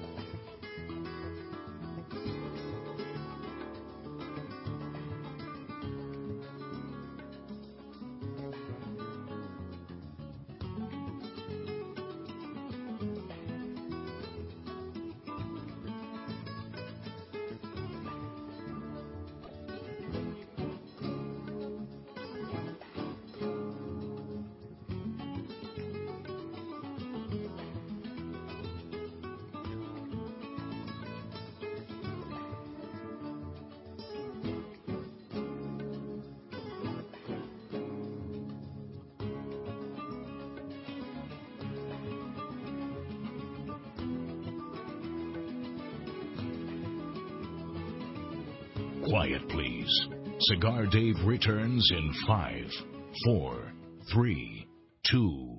Quiet, please. Cigar Dave returns in 5, 4, 3, 2.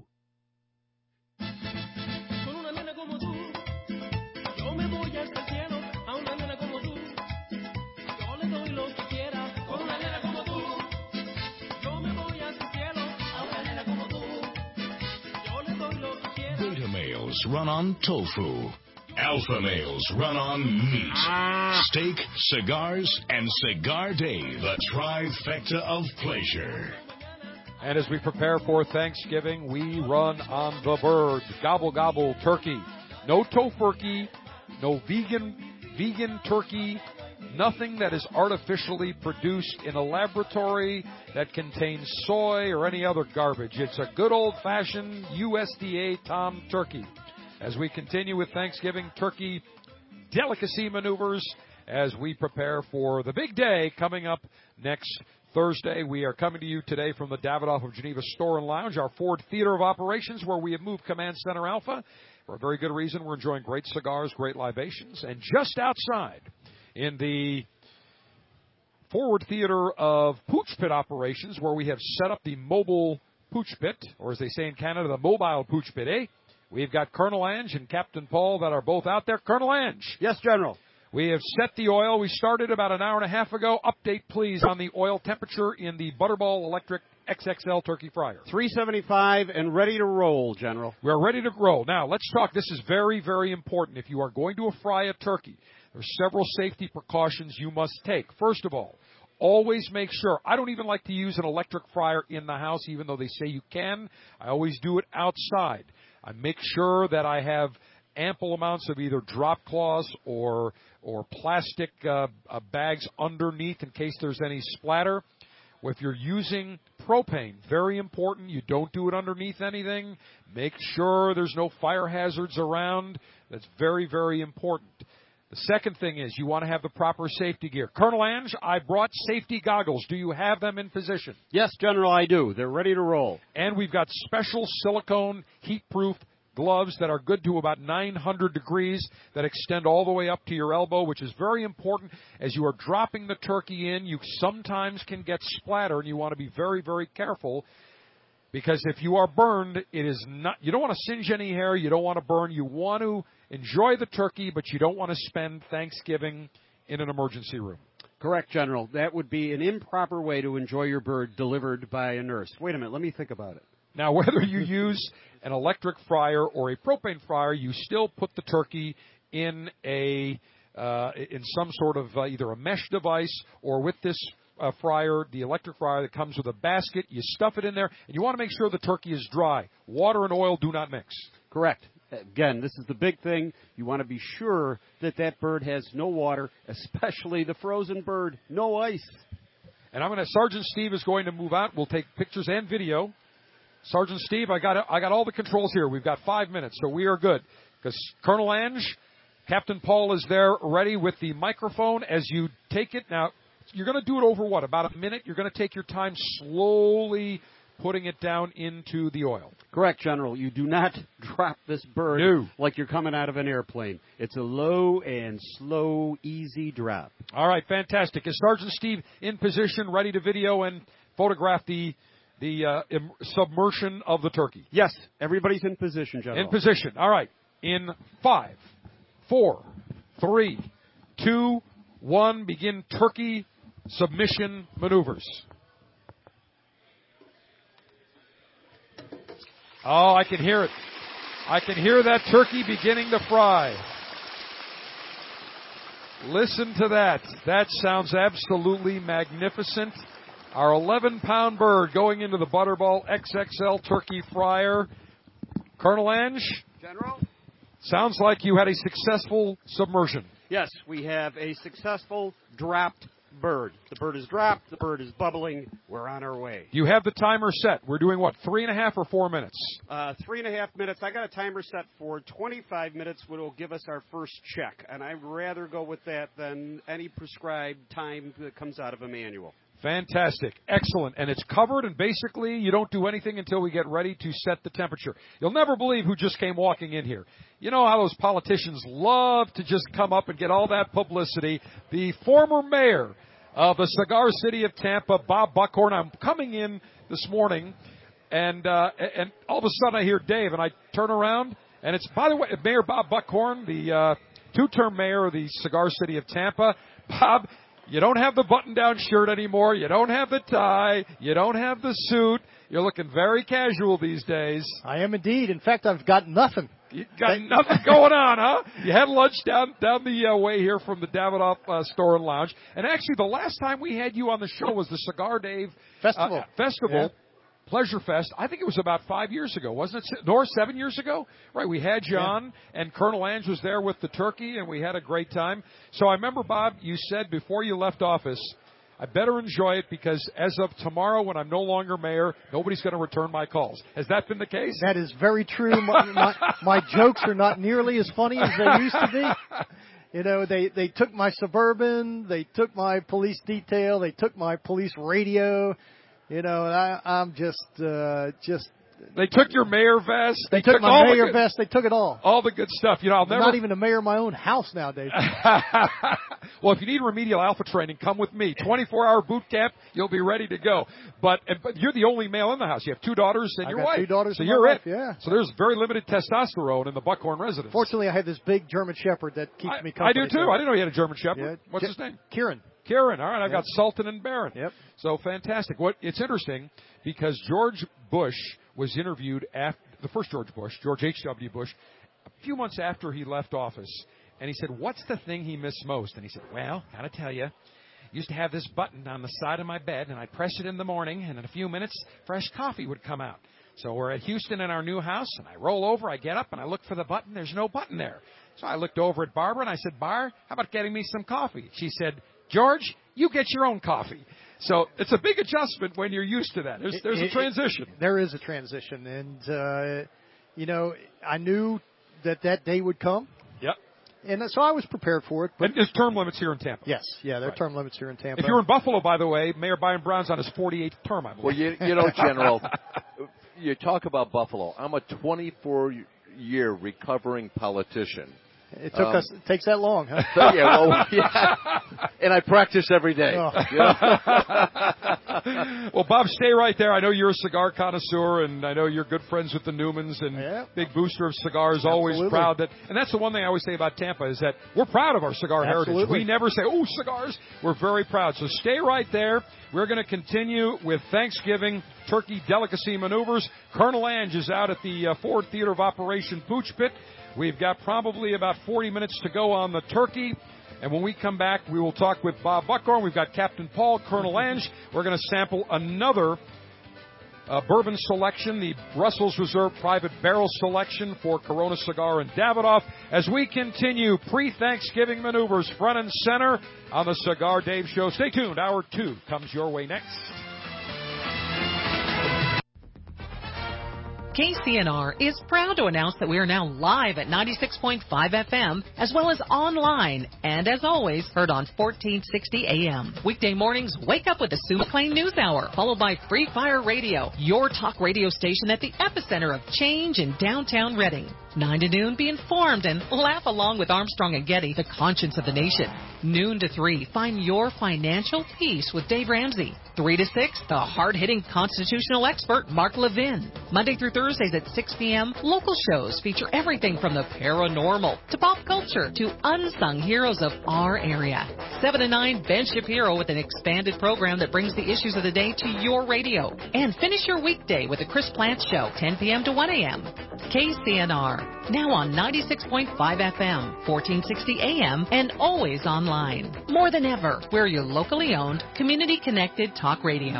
Beta males run on tofu. Alpha males run on meat, steak, cigars, and Cigar Dave, the trifecta of pleasure. And as we prepare for Thanksgiving, we run on the bird. Gobble, gobble, turkey. No tofurkey, no vegan turkey, nothing that is artificially produced in a laboratory that contains soy or any other garbage. It's a good old-fashioned USDA Tom turkey. As we continue with Thanksgiving turkey delicacy maneuvers as we prepare for the big day coming up next Thursday. We are coming to you today from the Davidoff of Geneva Store and Lounge, our Ford Theater of Operations, where we have moved Command Center Alpha. For a very good reason, we're enjoying great cigars, great libations. And just outside in the Forward Theater of Pooch Pit Operations, where we have set up the mobile Pooch Pit, or as they say in Canada, the mobile Pooch Pit, eh? We've got Colonel Ange and Captain Paul that are both out there. Colonel Ange. Yes, General. We have set the oil. We started about an hour and a half ago. Update, please, on the oil temperature in the Butterball Electric XXL turkey fryer. 375 and ready to roll, General. We're ready to roll. Now, let's talk. This is very, very important. If you are going to fry a turkey, there are several safety precautions you must take. First of all, always make sure. I don't even like to use an electric fryer in the house, even though they say you can. I always do it outside. I make sure that I have ample amounts of either drop cloths or plastic bags underneath in case there's any splatter. If you're using propane, very important, you don't do it underneath anything. Make sure there's no fire hazards around. That's very, very important. The second thing is you want to have the proper safety gear. Colonel Ange, I brought safety goggles. Do you have them in position? Yes, General, I do. They're ready to roll. And we've got special silicone heat-proof gloves that are good to about 900 degrees that extend all the way up to your elbow, which is very important. As you are dropping the turkey in, you sometimes can get splatter, and you want to be very, very careful. Because if you are burned, it is not. You don't want to singe any hair. You don't want to burn. You want to enjoy the turkey, but you don't want to spend Thanksgiving in an emergency room. Correct, General. That would be an improper way to enjoy your bird delivered by a nurse. Wait a minute. Let me think about it. Now, whether you use an electric fryer or a propane fryer, you still put the turkey in in some sort of either a mesh device or with this fryer, the electric fryer that comes with a basket. You stuff it in there, and you want to make sure the turkey is dry. Water and oil do not mix. Correct. Again, this is the big thing. You want to be sure that that bird has no water, especially the frozen bird, no ice. And Sergeant Steve is going to move out. We'll take pictures and video. Sergeant Steve, I got all the controls here. We've got 5 minutes, so we are good. Because Colonel Ange, Captain Paul is there ready with the microphone as you take it. Now, you're going to do it over what, about a minute? You're going to take your time slowly putting it down into the oil. Correct, General. You do not drop this bird like you're coming out of an airplane. It's a low and slow, easy drop. All right, fantastic. Is Sergeant Steve in position, ready to video and photograph the submersion of the turkey? Yes, everybody's in position, General. In position. All right. In 5, 4, 3, 2, 1, begin turkey submission maneuvers. Oh, I can hear it. I can hear that turkey beginning to fry. Listen to that. That sounds absolutely magnificent. Our 11-pound bird going into the Butterball XXL turkey fryer. Colonel Ange? General? Sounds like you had a successful submersion. Yes, we have a successful dropped bird. The bird is dropped. The bird is bubbling. We're on our way. You have the timer set. We're doing what, 3.5 or 4 minutes? 3.5 minutes. I got a timer set for 25 minutes, which will give us our first check. And I'd rather go with that than any prescribed time that comes out of a manual. Fantastic. Excellent. And it's covered, and basically you don't do anything until we get ready to set the temperature. You'll never believe who just came walking in here. You know how those politicians love to just come up and get all that publicity. The former mayor of the cigar city of Tampa, Bob Buckhorn. I'm coming in this morning, and all of a sudden I hear Dave, and I turn around, and it's, by the way, Mayor Bob Buckhorn, the two-term mayor of the cigar city of Tampa. Bob, you don't have the button-down shirt anymore. You don't have the tie. You don't have the suit. You're looking very casual these days. I am indeed. In fact, I've got nothing. You got nothing going on, huh? You had lunch down the way here from the Davidoff Store and Lounge. And actually, the last time we had you on the show was the Cigar Dave Festival. Yeah. Pleasure Fest. I think it was about 5 years ago, wasn't it? Nor 7 years ago? Right, we had you on, and Colonel Ange was there with the turkey, and we had a great time. So I remember, Bob, you said before you left office, I better enjoy it because as of tomorrow when I'm no longer mayor, nobody's going to return my calls. Has that been the case? That is very true. My jokes are not nearly as funny as they used to be. You know, they took my Suburban, they took my police detail, they took my police radio. You know, I'm just. They took your mayor vest. They took my mayor vest. They took it all. All the good stuff. You know, I'm not even a mayor of my own house nowadays. Well, if you need remedial alpha training, come with me. 24-hour boot camp, you'll be ready to go. But you're the only male in the house. You have 2 daughters and your wife. 2 daughters. So and you're my it. wife, yeah. So there's very limited testosterone in the Buckhorn residence. Fortunately, I have this big German Shepherd that keeps me company. I do too. So. I didn't know you had a German Shepherd. Yeah. What's his name? Kieran. All right, I've got Sultan and Barron. Yep. So fantastic. It's interesting because George Bush was interviewed after the first George H.W. Bush, a few months after he left office, and he said, "What's the thing he missed most?" And he said, "Well, gotta tell you, used to have this button on the side of my bed, and I'd press it in the morning, and in a few minutes, fresh coffee would come out. So we're at Houston in our new house, and I roll over, I get up, and I look for the button. There's no button there. So I looked over at Barbara, and I said, Bar, how about getting me some coffee? She said, George, you get your own coffee. So it's a big adjustment when you're used to that. There's a transition. There is a transition. And, you know, I knew that day would come. Yep. And so I was prepared for it. But and there's term limits here in Tampa. Yes. Yeah, there are term limits here in Tampa. If you're in Buffalo, by the way, Mayor Byron Brown's on his 48th term, I believe. Well, you know, General, you talk about Buffalo. I'm a 24-year recovering politician. It takes that long, huh? And I practice every day. Oh. Well, Bob, stay right there. I know you're a cigar connoisseur, and I know you're good friends with the Newmans and big booster of cigars. Absolutely. Always proud and that's the one thing I always say about Tampa is that we're proud of our cigar heritage. We never say, "Oh, cigars." We're very proud. So stay right there. We're going to continue with Thanksgiving turkey delicacy maneuvers. Colonel Ange is out at the Ford Theater of Operation Pooch Pit. We've got probably about 40 minutes to go on the turkey. And when we come back, we will talk with Bob Buckhorn. We've got Captain Paul, Colonel Ange. We're going to sample another bourbon selection, the Russell's Reserve Private Barrel selection for Corona Cigar and Davidoff, as we continue pre-Thanksgiving maneuvers front and center on the Cigar Dave Show. Stay tuned. Hour 2 comes your way next. KCNR is proud to announce that we are now live at 96.5 FM, as well as online, and as always, heard on 1460 AM. Weekday mornings, wake up with the Sue McLean News Hour, followed by Free Fire Radio, your talk radio station at the epicenter of change in downtown Reading. 9 to noon, be informed and laugh along with Armstrong and Getty, the conscience of the nation. Noon to 3, find your financial peace with Dave Ramsey. 3 to 6, the hard-hitting constitutional expert Mark Levin. Monday through Thursdays at 6 p.m., local shows feature everything from the paranormal to pop culture to unsung heroes of our area. 7 to 9, Ben Shapiro with an expanded program that brings the issues of the day to your radio. And finish your weekday with the Chris Plants Show, 10 p.m. to 1 a.m. KCNR, now on 96.5 FM, 1460 AM, and always online. More than ever, we're your locally owned, community-connected talk radio.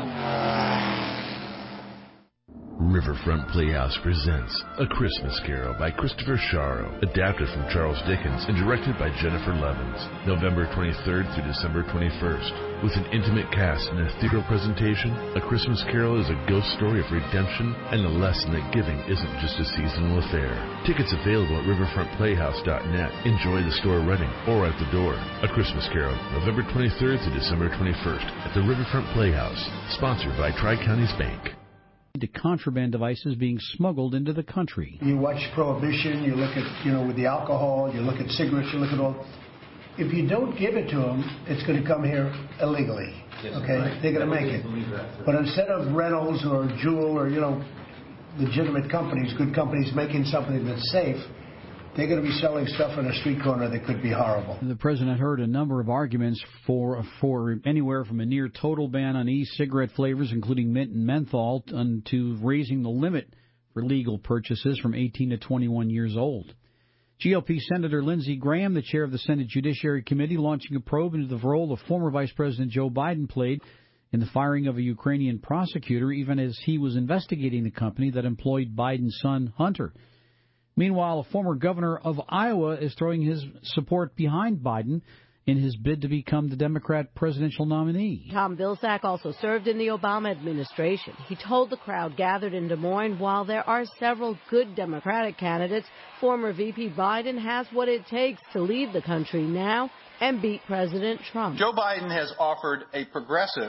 Riverfront Playhouse presents A Christmas Carol by Christopher Sharrow, adapted from Charles Dickens and directed by Jennifer Levins, November 23rd through December 21st. With an intimate cast and a theater presentation, A Christmas Carol is a ghost story of redemption and a lesson that giving isn't just a seasonal affair. Tickets available at riverfrontplayhouse.net. Enjoy the store running or at the door. A Christmas Carol, November 23rd through December 21st at the Riverfront Playhouse, sponsored by Tri-Counties Bank. To contraband devices being smuggled into the country. You watch Prohibition, you look at, with the alcohol, you look at cigarettes, you look at all. If you don't give it to them, it's going to come here illegally. Okay? Right. They're going to make it. But instead of Reynolds or Jewel or, legitimate companies, good companies making something that's safe, they're going to be selling stuff on a street corner that could be horrible. The president heard a number of arguments for anywhere from a near total ban on e-cigarette flavors, including mint and menthol, to raising the limit for legal purchases from 18 to 21 years old. GOP Senator Lindsey Graham, the chair of the Senate Judiciary Committee, launching a probe into the role of former Vice President Joe Biden played in the firing of a Ukrainian prosecutor, even as he was investigating the company that employed Biden's son, Hunter. Meanwhile, a former governor of Iowa is throwing his support behind Biden in his bid to become the Democrat presidential nominee. Tom Vilsack also served in the Obama administration. He told the crowd gathered in Des Moines, while there are several good Democratic candidates, former VP Biden has what it takes to lead the country now and beat President Trump. Joe Biden has offered a progressive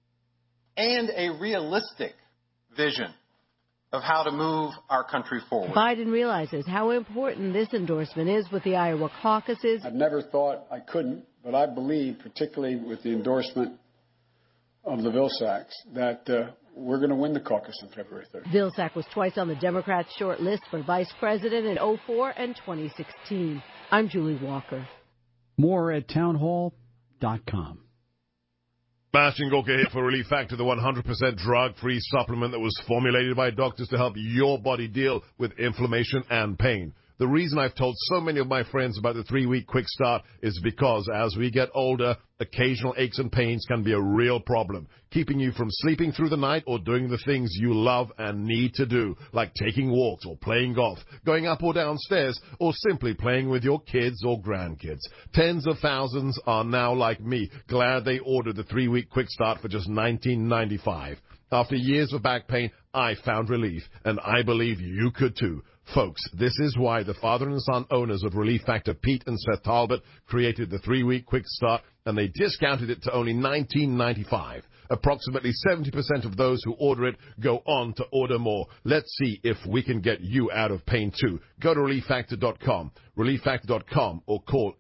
and a realistic vision of how to move our country forward. Biden realizes how important this endorsement is with the Iowa caucuses. I've never thought I couldn't, but I believe, particularly with the endorsement of the Vilsacks, that we're going to win the caucus on February 3rd. Vilsack was twice on the Democrats' short list for vice president in 2004 and 2016. I'm Julie Walker. More at townhall.com. Mashingoka here for Relief Factor, the 100% drug-free supplement that was formulated by doctors to help your body deal with inflammation and pain. The reason I've told so many of my friends about the 3-week quick start is because as we get older, occasional aches and pains can be a real problem, keeping you from sleeping through the night or doing the things you love and need to do, like taking walks or playing golf, going up or down stairs, or simply playing with your kids or grandkids. Tens of thousands are now like me, glad they ordered the 3-week quick start for just $19.95. After years of back pain, I found relief, and I believe you could too. Folks, this is why the father and son owners of Relief Factor, Pete and Seth Talbot, created the 3-week quick start, and they discounted it to only $19.95. Approximately 70% of those who order it go on to order more. Let's see if we can get you out of pain too. Go to ReliefFactor.com, ReliefFactor.com, or call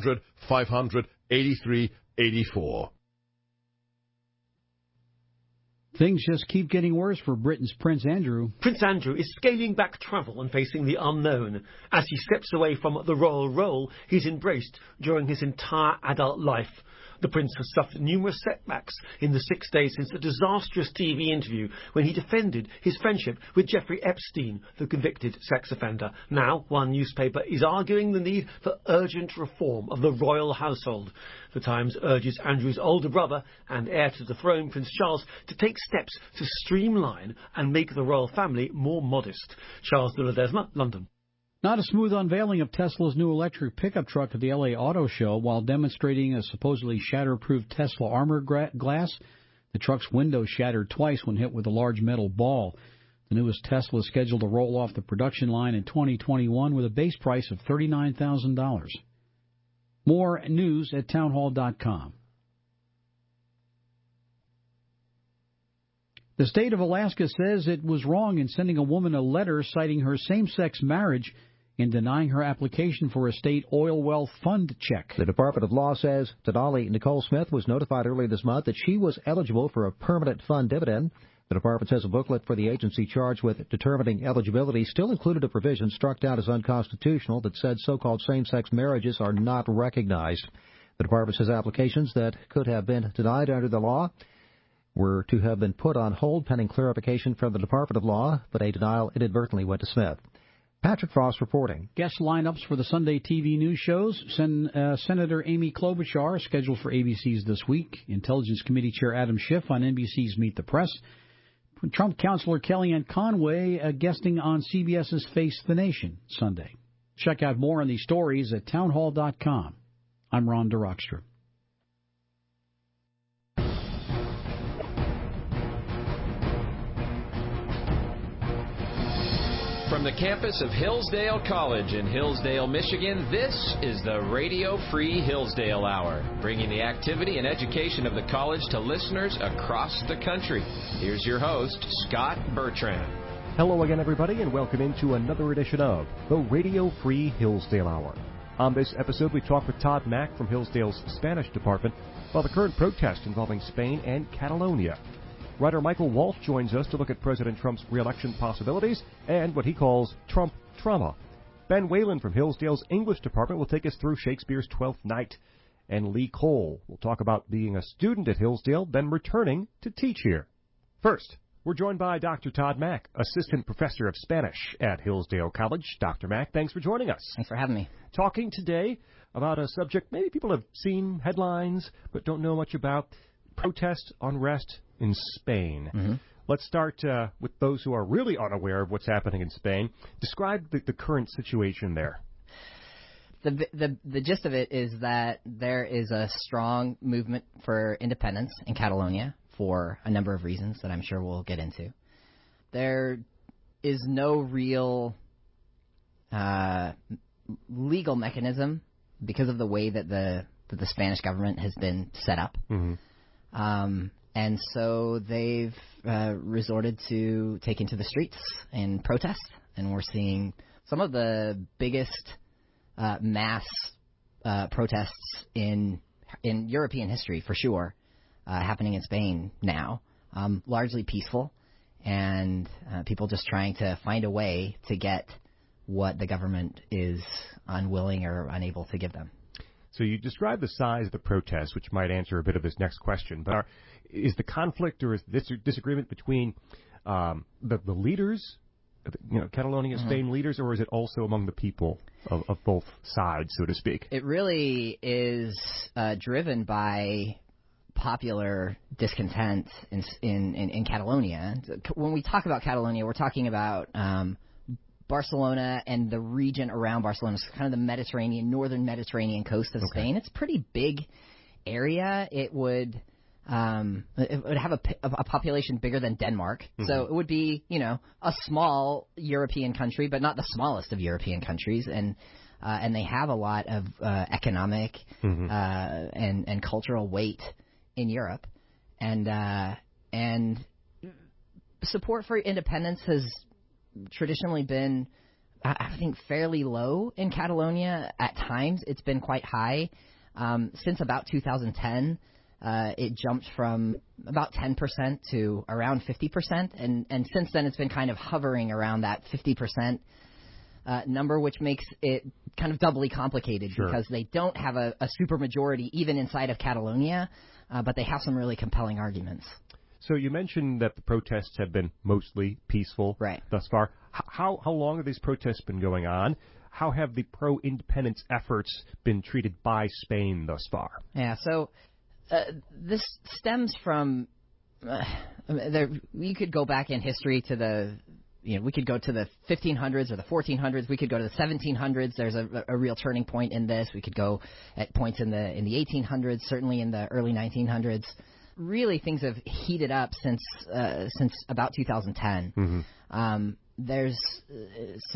800-500-8384. Things just keep getting worse for Britain's Prince Andrew. Prince Andrew is scaling back travel and facing the unknown as he steps away from the royal role he's embraced during his entire adult life. The prince has suffered numerous setbacks in the 6 days since a disastrous TV interview when he defended his friendship with Jeffrey Epstein, the convicted sex offender. Now, one newspaper is arguing the need for urgent reform of the royal household. The Times urges Andrew's older brother and heir to the throne, Prince Charles, to take steps to streamline and make the royal family more modest. Charles de Ledesma, London. Not a smooth unveiling of Tesla's new electric pickup truck at the L.A. Auto Show. While demonstrating a supposedly shatterproof Tesla armor glass, the truck's window shattered twice when hit with a large metal ball. The newest Tesla is scheduled to roll off the production line in 2021 with a base price of $39,000. More news at townhall.com. The state of Alaska says it was wrong in sending a woman a letter citing her same-sex marriage in denying her application for a state oil well fund check. The Department of Law says Denali Nicole Smith was notified earlier this month that she was eligible for a permanent fund dividend. The department says a booklet for the agency charged with determining eligibility still included a provision struck down as unconstitutional that said so-called same-sex marriages are not recognized. The department says applications that could have been denied under the law were to have been put on hold pending clarification from the Department of Law, but a denial inadvertently went to Smith. Patrick Frost reporting. Guest lineups for the Sunday TV news shows. Senator Amy Klobuchar scheduled for ABC's This Week. Intelligence Committee Chair Adam Schiff on NBC's Meet the Press. Trump counselor Kellyanne Conway guesting on CBS's Face the Nation Sunday. Check out more on these stories at townhall.com. I'm Ron DeRockstra. From the campus of Hillsdale College in Hillsdale, Michigan, this is the Radio Free Hillsdale Hour, bringing the activity and education of the college to listeners across the country. Here's your host, Scott Bertrand. Hello again, everybody, and welcome into another edition of the Radio Free Hillsdale Hour. On this episode, we talk with Todd Mack from Hillsdale's Spanish department about the current protest involving Spain and Catalonia. Writer Michael Walsh joins us to look at President Trump's re-election possibilities and what he calls Trump trauma. Ben Whalen from Hillsdale's English department will take us through Shakespeare's Twelfth Night. And Lee Cole will talk about being a student at Hillsdale, then returning to teach here. First, we're joined by Dr. Todd Mack, Assistant Professor of Spanish at Hillsdale College. Dr. Mack, thanks for joining us. Thanks for having me. Talking today about a subject maybe people have seen headlines but don't know much about, protest unrest in Spain. Mm-hmm. Let's start with those who are really unaware of what's happening in Spain. Describe the current situation there. The gist of it is that there is a strong movement for independence in Catalonia for a number of reasons that I'm sure we'll get into. There is no real legal mechanism because of the way that the Spanish government has been set up. Mm-hmm. And so they've resorted to taking to the streets and protest, and we're seeing some of the biggest mass protests in European history, for sure, happening in Spain now, largely peaceful, and people just trying to find a way to get what the government is unwilling or unable to give them. So you describe the size of the protest, which might answer a bit of this next question. But is the conflict or is this disagreement between the leaders, Catalonia, Spain leaders, or is it also among the people of both sides, so to speak? It really is driven by popular discontent in Catalonia. When we talk about Catalonia, we're talking about Barcelona and the region around Barcelona, so kind of the northern Mediterranean coast of Spain. It's a pretty big area. It would have a population bigger than Denmark. Mm-hmm. So it would be, a small European country, but not the smallest of European countries. And they have a lot of economic and cultural weight in Europe. And support for independence has traditionally been, I think, fairly low in Catalonia. At times, it's been quite high. Since about 2010, it jumped from about 10% to around 50%, and since then it's been kind of hovering around that 50% number, which makes it kind of doubly complicated because they don't have a supermajority even inside of Catalonia, but they have some really compelling arguments. So you mentioned that the protests have been mostly peaceful thus far. How long have these protests been going on? How have the pro-independence efforts been treated by Spain thus far? Yeah, so this stems from we could go back in history to we could go to the 1500s or the 1400s. We could go to the 1700s. There's a real turning point in this. We could go at points in the 1800s, certainly in the early 1900s. Really, things have heated up since about 2010. Mm-hmm.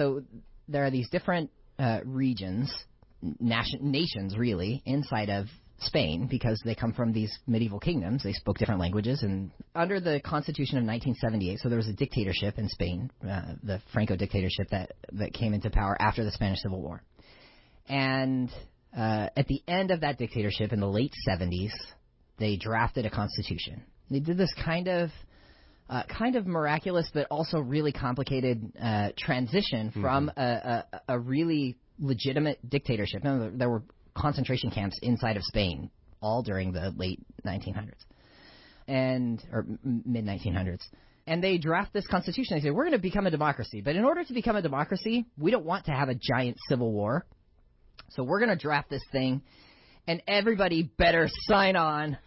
There are these different regions, nations really, inside of Spain because they come from these medieval kingdoms. They spoke different languages. And under the Constitution of 1978, so there was a dictatorship in Spain, the Franco dictatorship that came into power after the Spanish Civil War. And at the end of that dictatorship in the late 70s, they drafted a constitution. They did this kind of miraculous but also really complicated transition from a really legitimate dictatorship. Now, there were concentration camps inside of Spain all during the late 1900s or mid 1900s. And they draft this constitution. They say, we're going to become a democracy. But in order to become a democracy, we don't want to have a giant civil war. So we're going to draft this thing, and everybody better sign on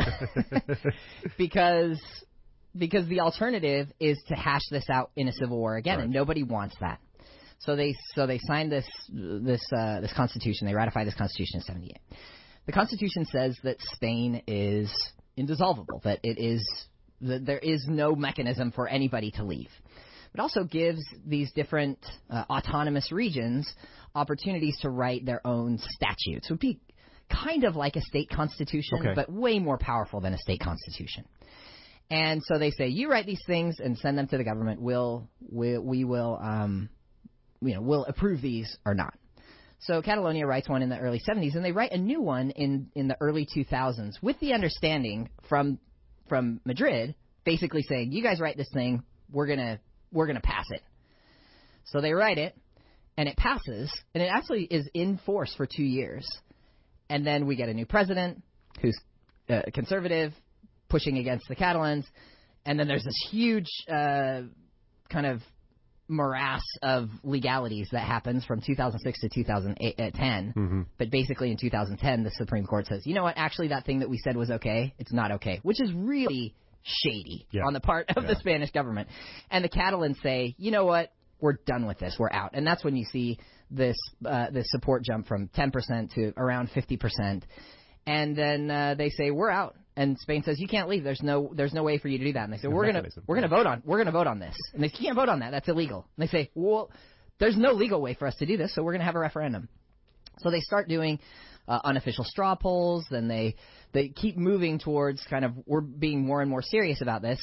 because the alternative is to hash this out in a civil war again, and nobody wants that. So they signed this constitution. They ratified this constitution in 1978. The Constitution says that Spain is indissoluble, that there is no mechanism for anybody to leave. It also gives these different autonomous regions opportunities to write their own statutes. It would be kind of like a state constitution, but way more powerful than a state constitution. And so they say, you write these things and send them to the government. We'll approve these or not. So Catalonia writes one in the early 70s, and they write a new one in the early 2000s with the understanding from Madrid, basically saying, you guys write this thing, we're gonna pass it. So they write it, and it passes, and it actually is in force for 2 years. And then we get a new president who's conservative, pushing against the Catalans, and then there's this huge kind of morass of legalities that happens from 2006 to 2010. But basically in 2010, the Supreme Court says, you know what, actually that thing that we said was okay, it's not okay, which is really shady on the part of the Spanish government. And the Catalans say, you know what, we're done with this, we're out. And that's when you see this support jump from 10% to around 50%. And then they say, we're out. And Spain says, you can't leave. There's no way for you to do that. And they say, we're gonna vote on this. And they say, you can't vote on that. That's illegal. And they say, well, there's no legal way for us to do this, so we're gonna have a referendum. So they start doing unofficial straw polls. Then they keep moving towards kind of, we're being more and more serious about this.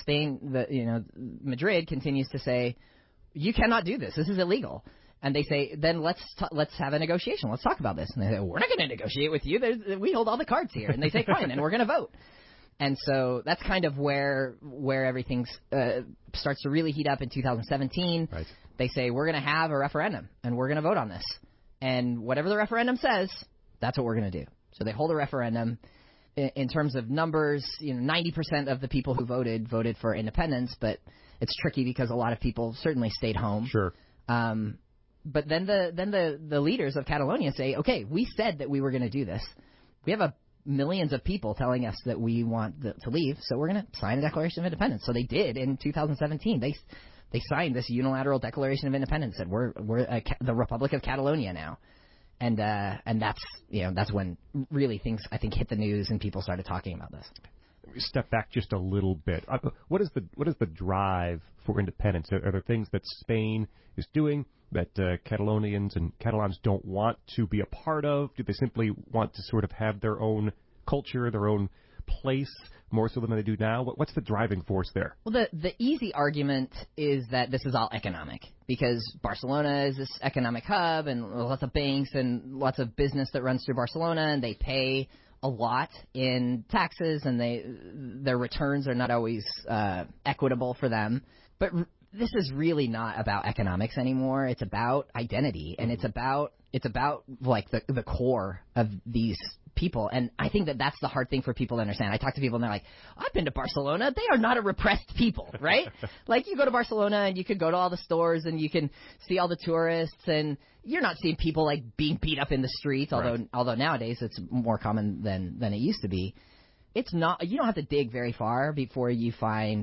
Madrid continues to say, you cannot do this. This is illegal. And they say, then let's have a negotiation. Let's talk about this. And they say, we're not going to negotiate with you. We hold all the cards here. And they say, fine, and we're going to vote. And so that's kind of where everything starts to really heat up in 2017. Right. They say, we're going to have a referendum, and we're going to vote on this. And whatever the referendum says, that's what we're going to do. So they hold a referendum. In terms of numbers, 90% of the people who voted for independence, but it's tricky because a lot of people certainly stayed home. Sure. But then the leaders of Catalonia say, okay, we said that we were going to do this. We have millions of people telling us that we want to leave, so we're going to sign a Declaration of Independence. So they did in 2017. They signed this unilateral Declaration of Independence, and we're the Republic of Catalonia now. And that's when really things, I think, hit the news and people started talking about this. Step back just a little bit. What is the drive for independence? Are there things that Spain is doing that Catalonians and Catalans don't want to be a part of? Do they simply want to sort of have their own culture, their own place, more so than they do now? What's the driving force there? Well, the easy argument is that this is all economic, because Barcelona is this economic hub and lots of banks and lots of business that runs through Barcelona, and they pay a lot in taxes, and their returns are not always equitable for them. But this is really not about economics anymore. It's about identity, and it's about like the core of these people. And I think that's the hard thing for people to understand. I talk to people and they're like, I've been to Barcelona. They are not a repressed people, right? Like, you go to Barcelona and you can go to all the stores and you can see all the tourists, and you're not seeing people like being beat up in the streets, although nowadays it's more common than it used to be. It's not, you don't have to dig very far before you find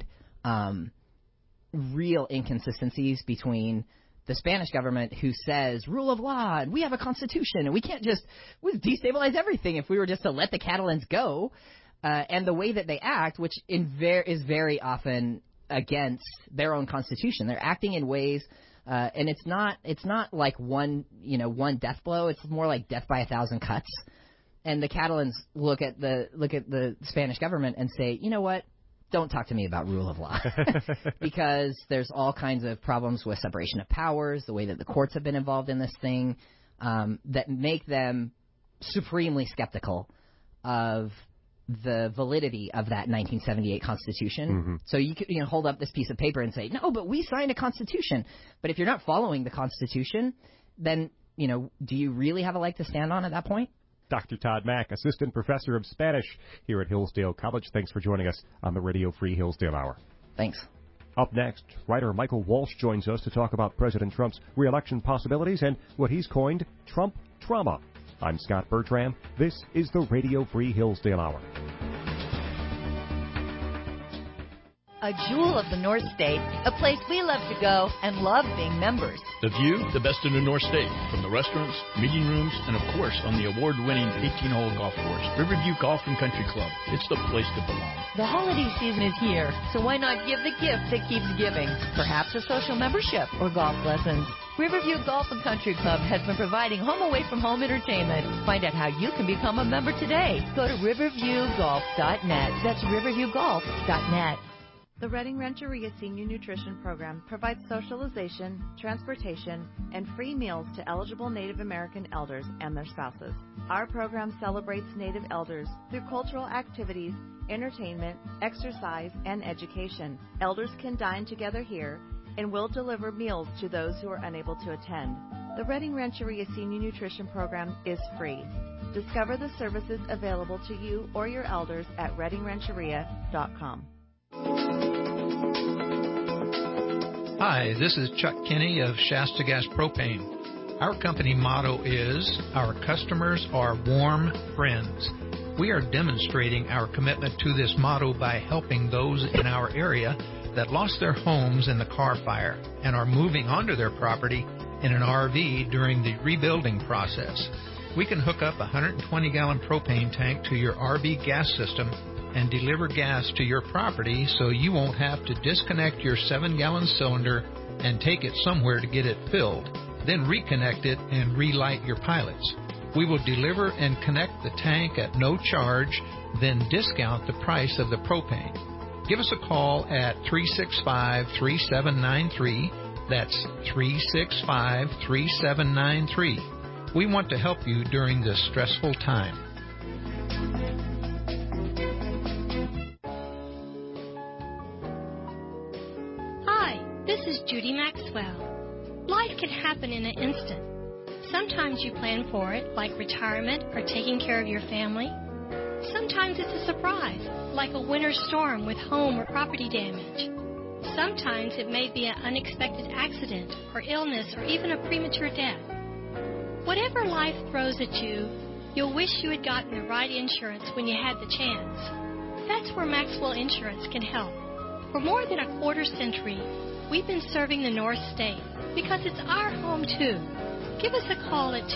real inconsistencies between the Spanish government, who says rule of law and we have a constitution and we would destabilize everything if we were just to let the Catalans go, and the way that they act, which is very often against their own constitution. They're acting in ways, and it's not like one death blow. It's more like death by 1,000 cuts. and the Catalans look at the Spanish government and say, you know what? Don't talk to me about rule of law because there's all kinds of problems with separation of powers, the way that the courts have been involved in this thing, that make them supremely skeptical of the validity of that 1978 Constitution. Mm-hmm. So you can hold up this piece of paper and say, no, but we signed a Constitution. But if you're not following the Constitution, then, do you really have a leg to stand on at that point? Dr. Todd Mack, Assistant Professor of Spanish here at Hillsdale College. Thanks for joining us on the Radio Free Hillsdale Hour. Thanks. Up next, writer Michael Walsh joins us to talk about President Trump's re-election possibilities and what he's coined Trump trauma. I'm Scott Bertram. This is the Radio Free Hillsdale Hour. A jewel of the North State, a place we love to go and love being members. The view, the best in the North State, from the restaurants, meeting rooms, and of course on the award-winning 18-hole golf course, Riverview Golf and Country Club. It's the place to belong. The holiday season is here, so why not give the gift that keeps giving? Perhaps a social membership or golf lessons. Riverview Golf and Country Club has been providing home-away-from-home entertainment. Find out how you can become a member today. Go to riverviewgolf.net. That's riverviewgolf.net. The Reading Rancheria Senior Nutrition Program provides socialization, transportation, and free meals to eligible Native American elders and their spouses. Our program celebrates Native elders through cultural activities, entertainment, exercise, and education. Elders can dine together here and will deliver meals to those who are unable to attend. The Reading Rancheria Senior Nutrition Program is free. Discover the services available to you or your elders at readingrancheria.com. Hi, this is Chuck Kinney of Shasta Gas Propane. Our company motto is, our customers are warm friends. We are demonstrating our commitment to this motto by helping those in our area that lost their homes in the Carr Fire and are moving onto their property in an RV during the rebuilding process. We can hook up a 120-gallon propane tank to your RV gas system and deliver gas to your property so you won't have to disconnect your 7-gallon cylinder and take it somewhere to get it filled, then reconnect it and relight your pilots. We will deliver and connect the tank at no charge, then discount the price of the propane. Give us a call at 365-3793. That's 365-3793. We want to help you during this stressful time. This is Judy Maxwell. Life can happen in an instant. Sometimes you plan for it, like retirement or taking care of your family. Sometimes it's a surprise, like a winter storm with home or property damage. Sometimes it may be an unexpected accident or illness or even a premature death. Whatever life throws at you, you'll wish you had gotten the right insurance when you had the chance. That's where Maxwell Insurance can help. For more than a quarter century, we've been serving the North State because it's our home, too. Give us a call at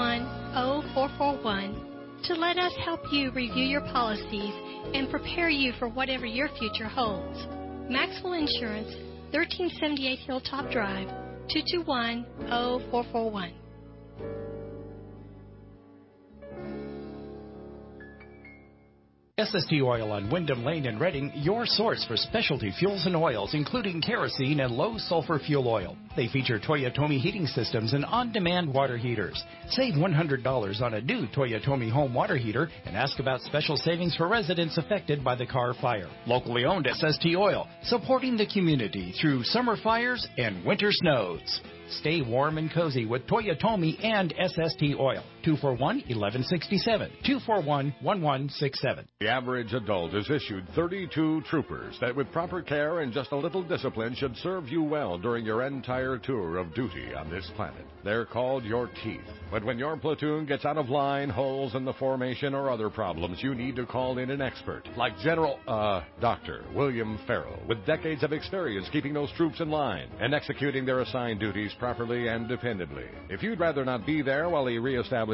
221-0441 to let us help you review your policies and prepare you for whatever your future holds. Maxwell Insurance, 1378 Hilltop Drive, 221-0441. SST Oil on Wyndham Lane in Reading, your source for specialty fuels and oils, including kerosene and low-sulfur fuel oil. They feature Toyotomi heating systems and on-demand water heaters. Save $100 on a new Toyotomi home water heater and ask about special savings for residents affected by the Carr Fire. Locally owned SST Oil, supporting the community through summer fires and winter snows. Stay warm and cozy with Toyotomi and SST Oil. 241-1167. 241-1167. The average adult is issued 32 troopers that with proper care and just a little discipline should serve you well during your entire tour of duty on this planet. They're called your teeth. But when your platoon gets out of line, holes in the formation, or other problems, you need to call in an expert like Dr. William Farrell, with decades of experience keeping those troops in line and executing their assigned duties properly and dependably. If you'd rather not be there while he reestablishes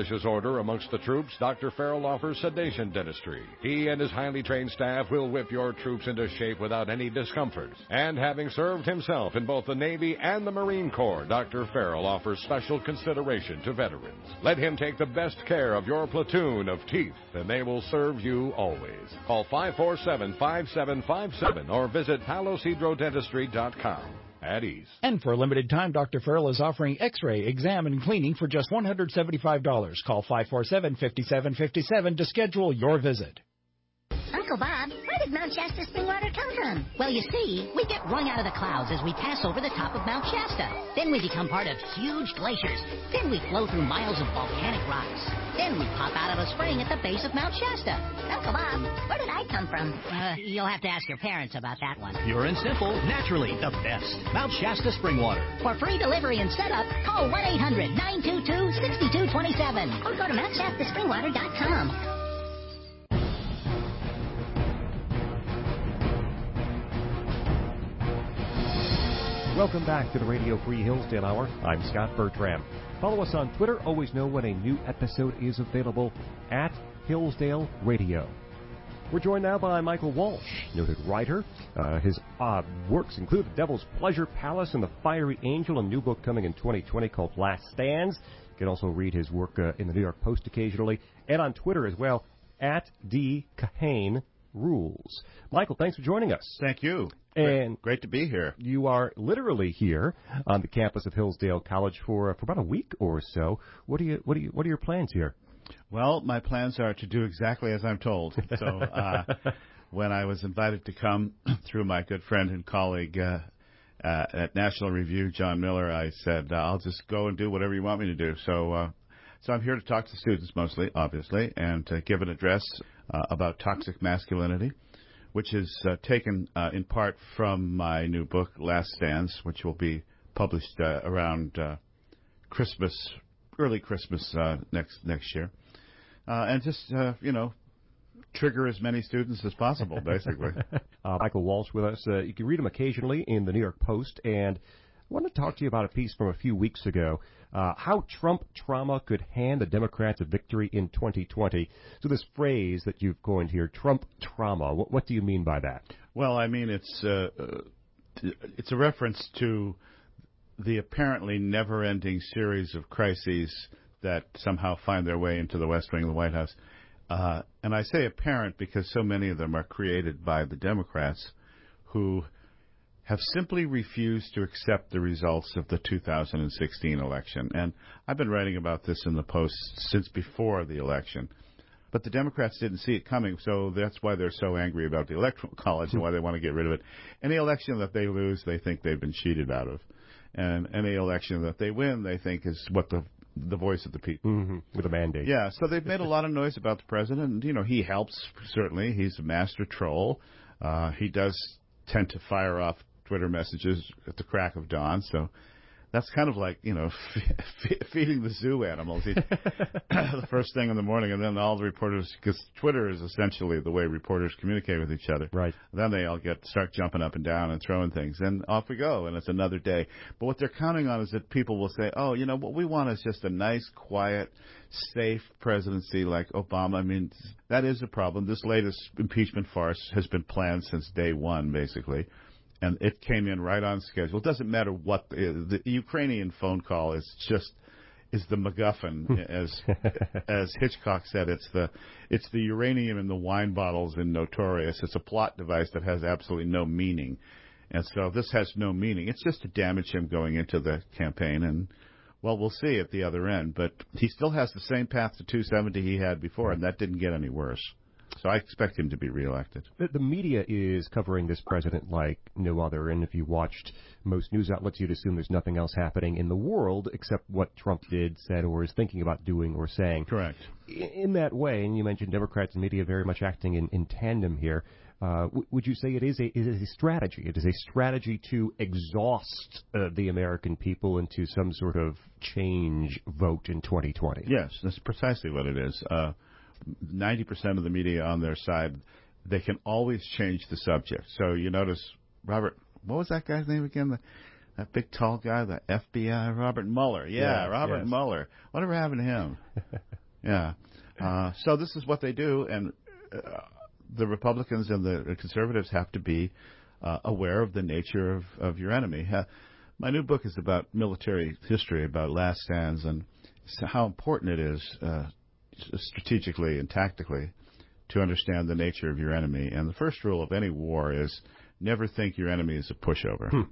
militia's order amongst the troops, Dr. Farrell offers sedation dentistry. He and his highly trained staff will whip your troops into shape without any discomfort. And having served himself in both the Navy and the Marine Corps, Dr. Farrell offers special consideration to veterans. Let him take the best care of your platoon of teeth, and they will serve you always. Call 547-5757 or visit palosidrodentistry.com. At ease. And for a limited time, Dr. Farrell is offering X-ray, exam, and cleaning for just $175. Call 547-5757 to schedule your visit. Uncle Bob, where did Mount Shasta spring water come from? Well, you see, we get wrung out of the clouds as we pass over the top of Mount Shasta. Then we become part of huge glaciers. Then we flow through miles of volcanic rocks. Then we pop out of a spring at the base of Mount Shasta. Uncle Bob, where did I come from? You'll have to ask your parents about that one. Pure and simple, naturally the best. Mount Shasta spring water. For free delivery and setup, call 1-800-922-6227 or go to MountShastaSpringwater.com. Welcome back to the Radio Free Hillsdale Hour. I'm Scott Bertram. Follow us on Twitter. Always know when a new episode is available at Hillsdale Radio. We're joined now by Michael Walsh, noted writer. His works include The Devil's Pleasure Palace and The Fiery Angel, a new book coming in 2020 called Last Stands. You can also read his work in the New York Post occasionally, and on Twitter as well, at D. Kahane Rules. Michael, thanks for joining us. Thank you. And great to be here. You are literally here on the campus of Hillsdale College for about a week or so. What are your plans here? Well, my plans are to do exactly as I'm told. So when I was invited to come through my good friend and colleague at National Review, John Miller, I said, I'll just go and do whatever you want me to do. So I'm here to talk to students mostly, obviously, and to give an address about toxic masculinity, which is taken in part from my new book, Last Stands, which will be published around Christmas, early Christmas next year. And just, trigger as many students as possible, basically. Michael Walsh with us. You can read him occasionally in the New York Post, and I want to talk to you about a piece from a few weeks ago, how Trump trauma could hand the Democrats a victory in 2020. So this phrase that you've coined here, Trump trauma, what do you mean by that? Well, I mean, it's a reference to the apparently never-ending series of crises that somehow find their way into the West Wing of the White House. And I say apparent because so many of them are created by the Democrats who have simply refused to accept the results of the 2016 election. And I've been writing about this in the Post since before the election. But the Democrats didn't see it coming, so that's why they're so angry about the Electoral College and why they want to get rid of it. Any election that they lose, they think they've been cheated out of. And any election that they win, they think is what the voice of the people. With a mandate. Yeah, so they've made a lot of noise about the president. And, he helps, certainly. He's a master troll. He does tend to fire off Twitter messages at the crack of dawn, so that's kind of like, feeding the zoo animals. The first thing in the morning, and then all the reporters, because Twitter is essentially the way reporters communicate with each other. Right. Then they all start jumping up and down and throwing things, and off we go, and it's another day. But what they're counting on is that people will say, oh, what we want is just a nice, quiet, safe presidency like Obama. I mean, that is a problem. This latest impeachment farce has been planned since day one, basically. And it came in right on schedule. It doesn't matter what the Ukrainian phone call is the MacGuffin, as Hitchcock said. It's the uranium in the wine bottles in Notorious. It's a plot device that has absolutely no meaning, and so this has no meaning. It's just to damage him going into the campaign, and well, we'll see at the other end. But he still has the same path to 270 he had before, and that didn't get any worse. So I expect him to be reelected. The media is covering this president like no other, and if you watched most news outlets, you'd assume there's nothing else happening in the world except what Trump did, said, or is thinking about doing or saying. Correct. In that way, and you mentioned Democrats and media very much acting in tandem here, would you say it is a strategy? It is a strategy to exhaust the American people into some sort of change vote in 2020? Yes, that's precisely what it is. 90% of the media on their side, they can always change the subject. So you notice, Robert, what was that guy's name again? That big tall guy, the FBI, Robert Mueller. Yeah, Robert Mueller. Whatever happened to him? Yeah. So this is what they do, and the Republicans and the conservatives have to be aware of the nature of your enemy. My new book is about military history, about last stands, and how important it is strategically and tactically to understand the nature of your enemy. And the first rule of any war is never think your enemy is a pushover.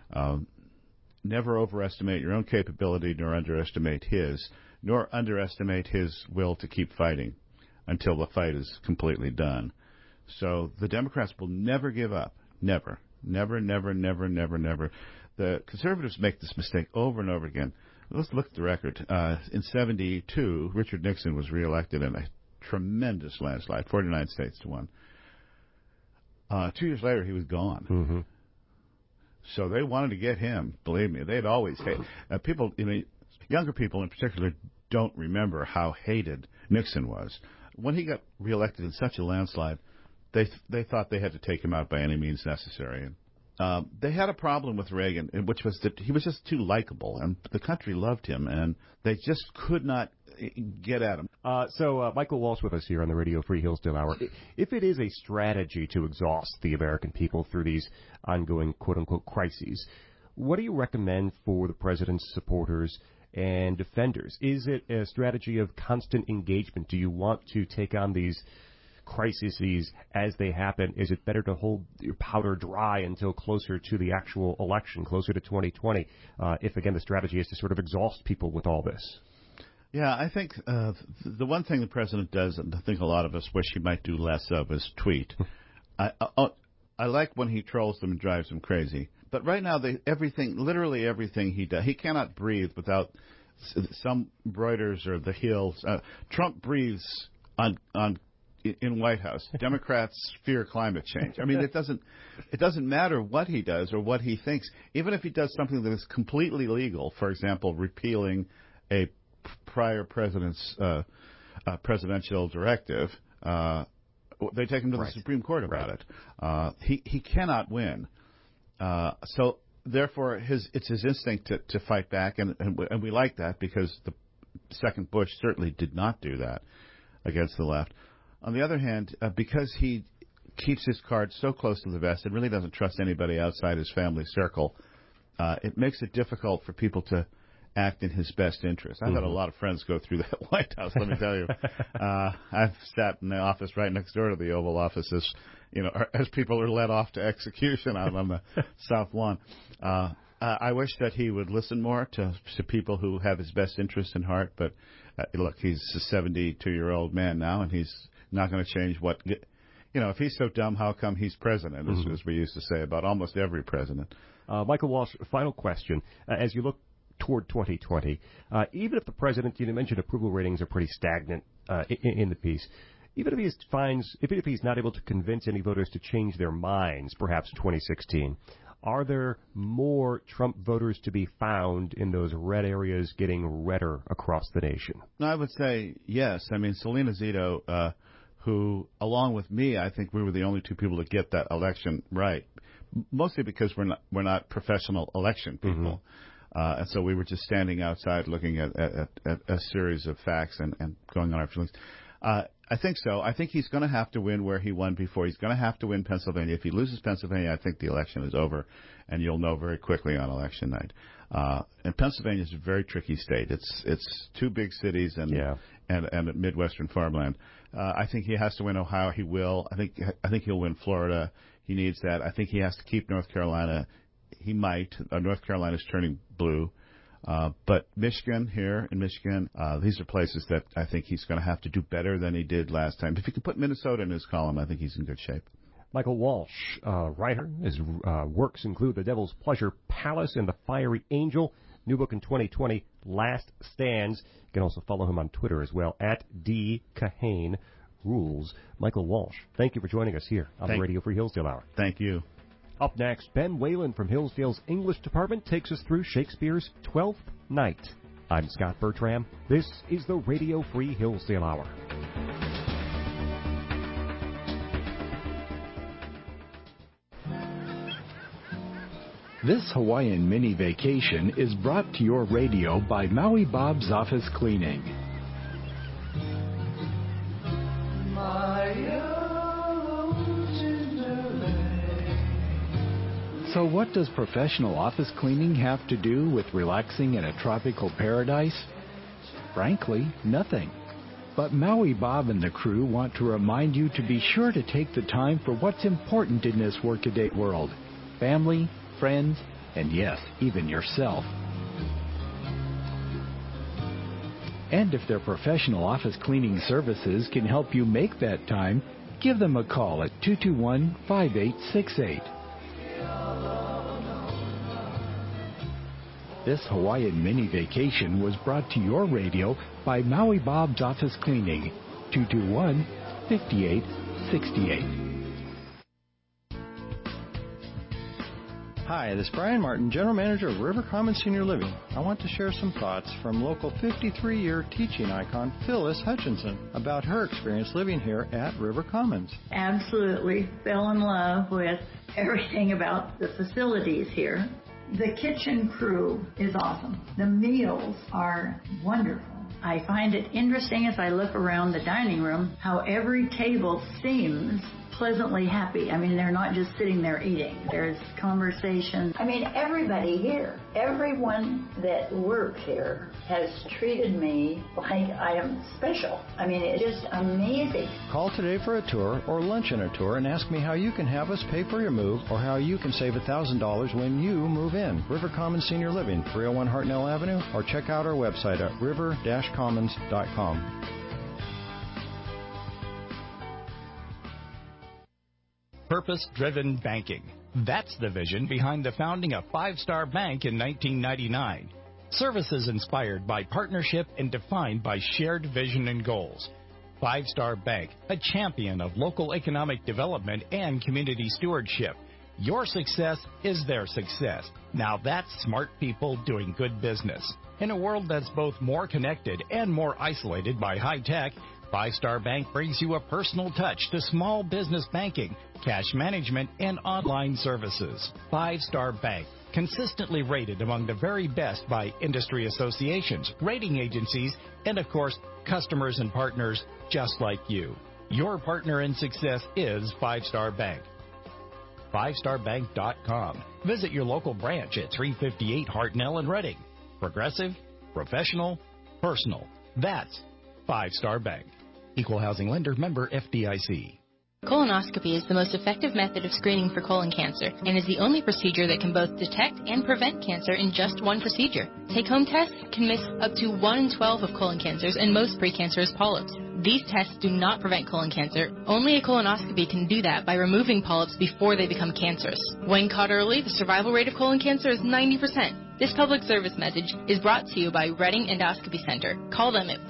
Never overestimate your own capability, nor underestimate his, nor underestimate his will to keep fighting until the fight is completely done. So the Democrats will never give up. Never. Never, never, never, never, never. The conservatives make this mistake over and over again. Let's look at the record. In 1972, Richard Nixon was reelected in a tremendous landslide, 49 states to 1. 2 years later, he was gone. Mm-hmm. So they wanted to get him. Believe me, they'd always hate people. Younger people in particular don't remember how hated Nixon was. When he got reelected in such a landslide, they thought they had to take him out by any means necessary. They had a problem with Reagan, which was that he was just too likable, and the country loved him, and they just could not get at him. So Michael Walsh with us here on the Radio Free Hillsdale Hour. If it is a strategy to exhaust the American people through these ongoing quote-unquote crises, what do you recommend for the president's supporters and defenders? Is it a strategy of constant engagement? Do you want to take on these crises as they happen? Is it better to hold your powder dry until closer to the actual election, closer to 2020, if, again, the strategy is to sort of exhaust people with all this? Yeah, I think the one thing the president does, and I think a lot of us wish he might do less of, is tweet. I like when he trolls them and drives them crazy. But right now, literally everything he does, he cannot breathe without some Reuters or the Hills. Trump breathes in White House. Democrats fear climate change. I mean, it doesn't matter what he does or what he thinks. Even if he does something that is completely legal, for example, repealing a prior president's presidential directive, they take him to the Supreme Court about it. He cannot win. So therefore, it's his instinct to fight back, and we like that because the second Bush certainly did not do that against the left. On the other hand, because he keeps his cards so close to the vest and really doesn't trust anybody outside his family circle, it makes it difficult for people to act in his best interest. I've had a lot of friends go through that White House, let me tell you. I've sat in the office right next door to the Oval Office as people are led off to execution out on the South Lawn. I wish that he would listen more to people who have his best interest in heart, but look, he's a 72-year-old man now, and he's not going to change what... if he's so dumb, how come he's president, as we used to say about almost every president. Michael Walsh, final question. As you look toward 2020, even if the president, you mentioned approval ratings are pretty stagnant in the piece, even if he's not able to convince any voters to change their minds, perhaps 2016, are there more Trump voters to be found in those red areas getting redder across the nation? I would say yes. I mean, Selena Zito, who, along with me, I think we were the only two people to get that election right, mostly because we're not professional election people. And so we were just standing outside looking at a series of facts and going on our feelings. I think so. I think he's going to have to win where he won before. He's going to have to win Pennsylvania. If he loses Pennsylvania, I think the election is over, and you'll know very quickly on election night. And Pennsylvania is a very tricky state. It's two big cities and Midwestern farmland. I think he has to win Ohio. He will. I think he'll win Florida. He needs that. I think he has to keep North Carolina. He might. North Carolina's turning blue. But Michigan, these are places that I think he's going to have to do better than he did last time. If he can put Minnesota in his column, I think he's in good shape. Michael Walsh, writer. His works include The Devil's Pleasure Palace and The Fiery Angel. New book in 2020, Last Stands. You can also follow him on Twitter as well, @DKahane Rules. Michael Walsh, thank you for joining us here on the Radio Free Hillsdale Hour. Thank you. Up next, Ben Whalen from Hillsdale's English Department takes us through Shakespeare's Twelfth Night. I'm Scott Bertram. This is the Radio Free Hillsdale Hour. This Hawaiian mini vacation is brought to your radio by Maui Bob's Office Cleaning. So what does professional office cleaning have to do with relaxing in a tropical paradise? Frankly, nothing. But Maui Bob and the crew want to remind you to be sure to take the time for what's important in this workaday world. Family, friends, and yes, even yourself. And if their professional office cleaning services can help you make that time, give them a call at 221-5868. This Hawaiian mini vacation was brought to your radio by Maui Bob's Office Cleaning, 221-5868. Hi, this is Brian Martin, General Manager of River Commons Senior Living. I want to share some thoughts from local 53-year teaching icon Phyllis Hutchinson about her experience living here at River Commons. Absolutely fell in love with everything about the facilities here. The kitchen crew is awesome. The meals are wonderful. I find it interesting as I look around the dining room how every table seems pleasantly happy. I mean, they're not just sitting there eating. There's conversation. I mean, everybody here, everyone that works here has treated me like I am special. I mean, it's just amazing. Call today for a tour or luncheon a tour and ask me how you can have us pay for your move or how you can save $1,000 when you move in. River Commons Senior Living, 301 Hartnell Avenue, or check out our website at river-commons.com. Purpose-driven banking. That's the vision behind the founding of Five Star Bank in 1999. Services inspired by partnership and defined by shared vision and goals. Five Star Bank, a champion of local economic development and community stewardship. Your success is their success. Now that's smart people doing good business. In a world that's both more connected and more isolated by high tech, Five Star Bank brings you a personal touch to small business banking, cash management, and online services. Five Star Bank, consistently rated among the very best by industry associations, rating agencies, and of course, customers and partners just like you. Your partner in success is Five Star Bank. FiveStarBank.com. Visit your local branch at 358 Hartnell in Reading. Progressive, professional, personal. That's Five Star Bank. Equal housing lender, member FDIC. Colonoscopy is the most effective method of screening for colon cancer and is the only procedure that can both detect and prevent cancer in just one procedure. Take-home tests can miss up to 1 in 12 of colon cancers and most precancerous polyps. These tests do not prevent colon cancer. Only a colonoscopy can do that by removing polyps before they become cancerous. When caught early, the survival rate of colon cancer is 90%. This public service message is brought to you by Reading Endoscopy Center. Call them at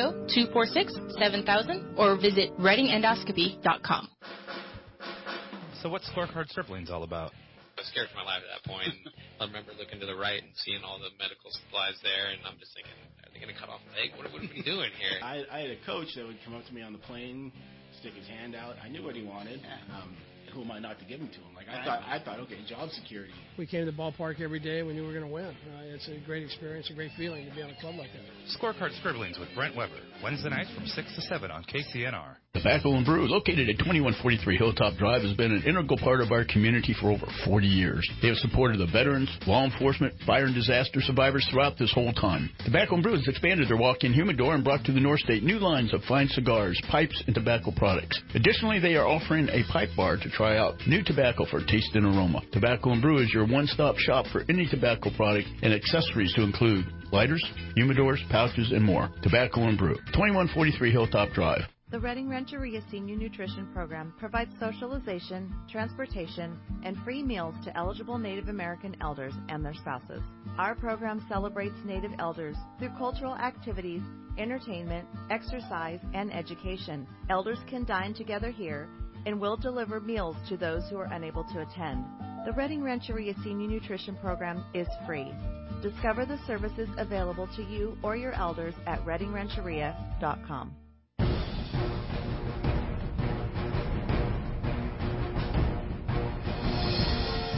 530-246-7000 or visit readingendoscopy.com. So what's Scorecard Stripling's all about? I was scared for my life at that point. I remember looking to the right and seeing all the medical supplies there, and I'm just thinking, are they going to cut off a leg? What are we doing here? I had a coach that would come up to me on the plane, stick his hand out. I knew what he wanted. Who am I not to give him to him? Like I thought, okay, job security. We came to the ballpark every day. We knew we were going to win. It's a great experience, a great feeling to be on a club like that. Scorecard Scribblings with Brent Weber, Wednesday nights from 6 to 7 on KCNR. Tobacco and Brew, located at 2143 Hilltop Drive, has been an integral part of our community for over 40 years. They have supported the veterans, law enforcement, fire and disaster survivors throughout this whole time. Tobacco and Brew has expanded their walk-in humidor and brought to the North State new lines of fine cigars, pipes, and tobacco products. Additionally, they are offering a pipe bar to try out new tobacco for taste and aroma. Tobacco and Brew is your one-stop shop for any tobacco product and accessories to include lighters, humidors, pouches, and more. Tobacco and Brew, 2143 Hilltop Drive. The Reading Rancheria Senior Nutrition Program provides socialization, transportation, and free meals to eligible Native American elders and their spouses. Our program celebrates Native elders through cultural activities, entertainment, exercise, and education. Elders can dine together here and will deliver meals to those who are unable to attend. The Reading Rancheria Senior Nutrition Program is free. Discover the services available to you or your elders at readingrancheria.com.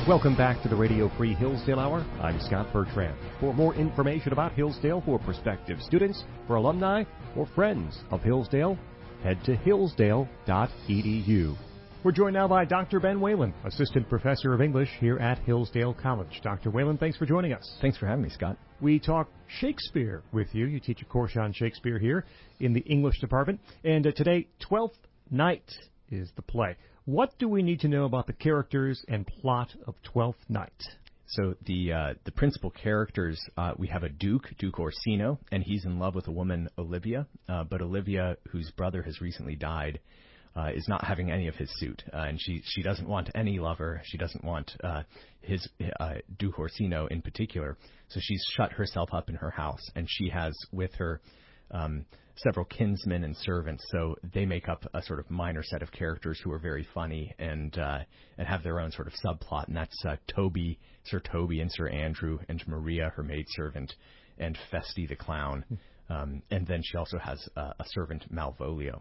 Welcome back to the Radio Free Hillsdale Hour. I'm Scott Bertrand. For more information about Hillsdale for prospective students, for alumni, or friends of Hillsdale, head to hillsdale.edu. We're joined now by Dr. Ben Whalen, Assistant Professor of English here at Hillsdale College. Dr. Whalen, thanks for joining us. Thanks for having me, Scott. We talk Shakespeare with you. You teach a course on Shakespeare here in the English department. And today, Twelfth Night is the play. What do we need to know about the characters and plot of Twelfth Night? So the principal characters, we have a Duke Orsino, and he's in love with a woman, Olivia. But Olivia, whose brother has recently died, is not having any of his suit, and she doesn't want any lover. She doesn't want his Duke Orsino in particular. So she's shut herself up in her house, and she has with her several kinsmen and servants. So they make up a sort of minor set of characters who are very funny and have their own sort of subplot, and that's Toby, Sir Toby, and Sir Andrew, and Maria, her maidservant, and Feste the clown, and then she also has a servant, Malvolio.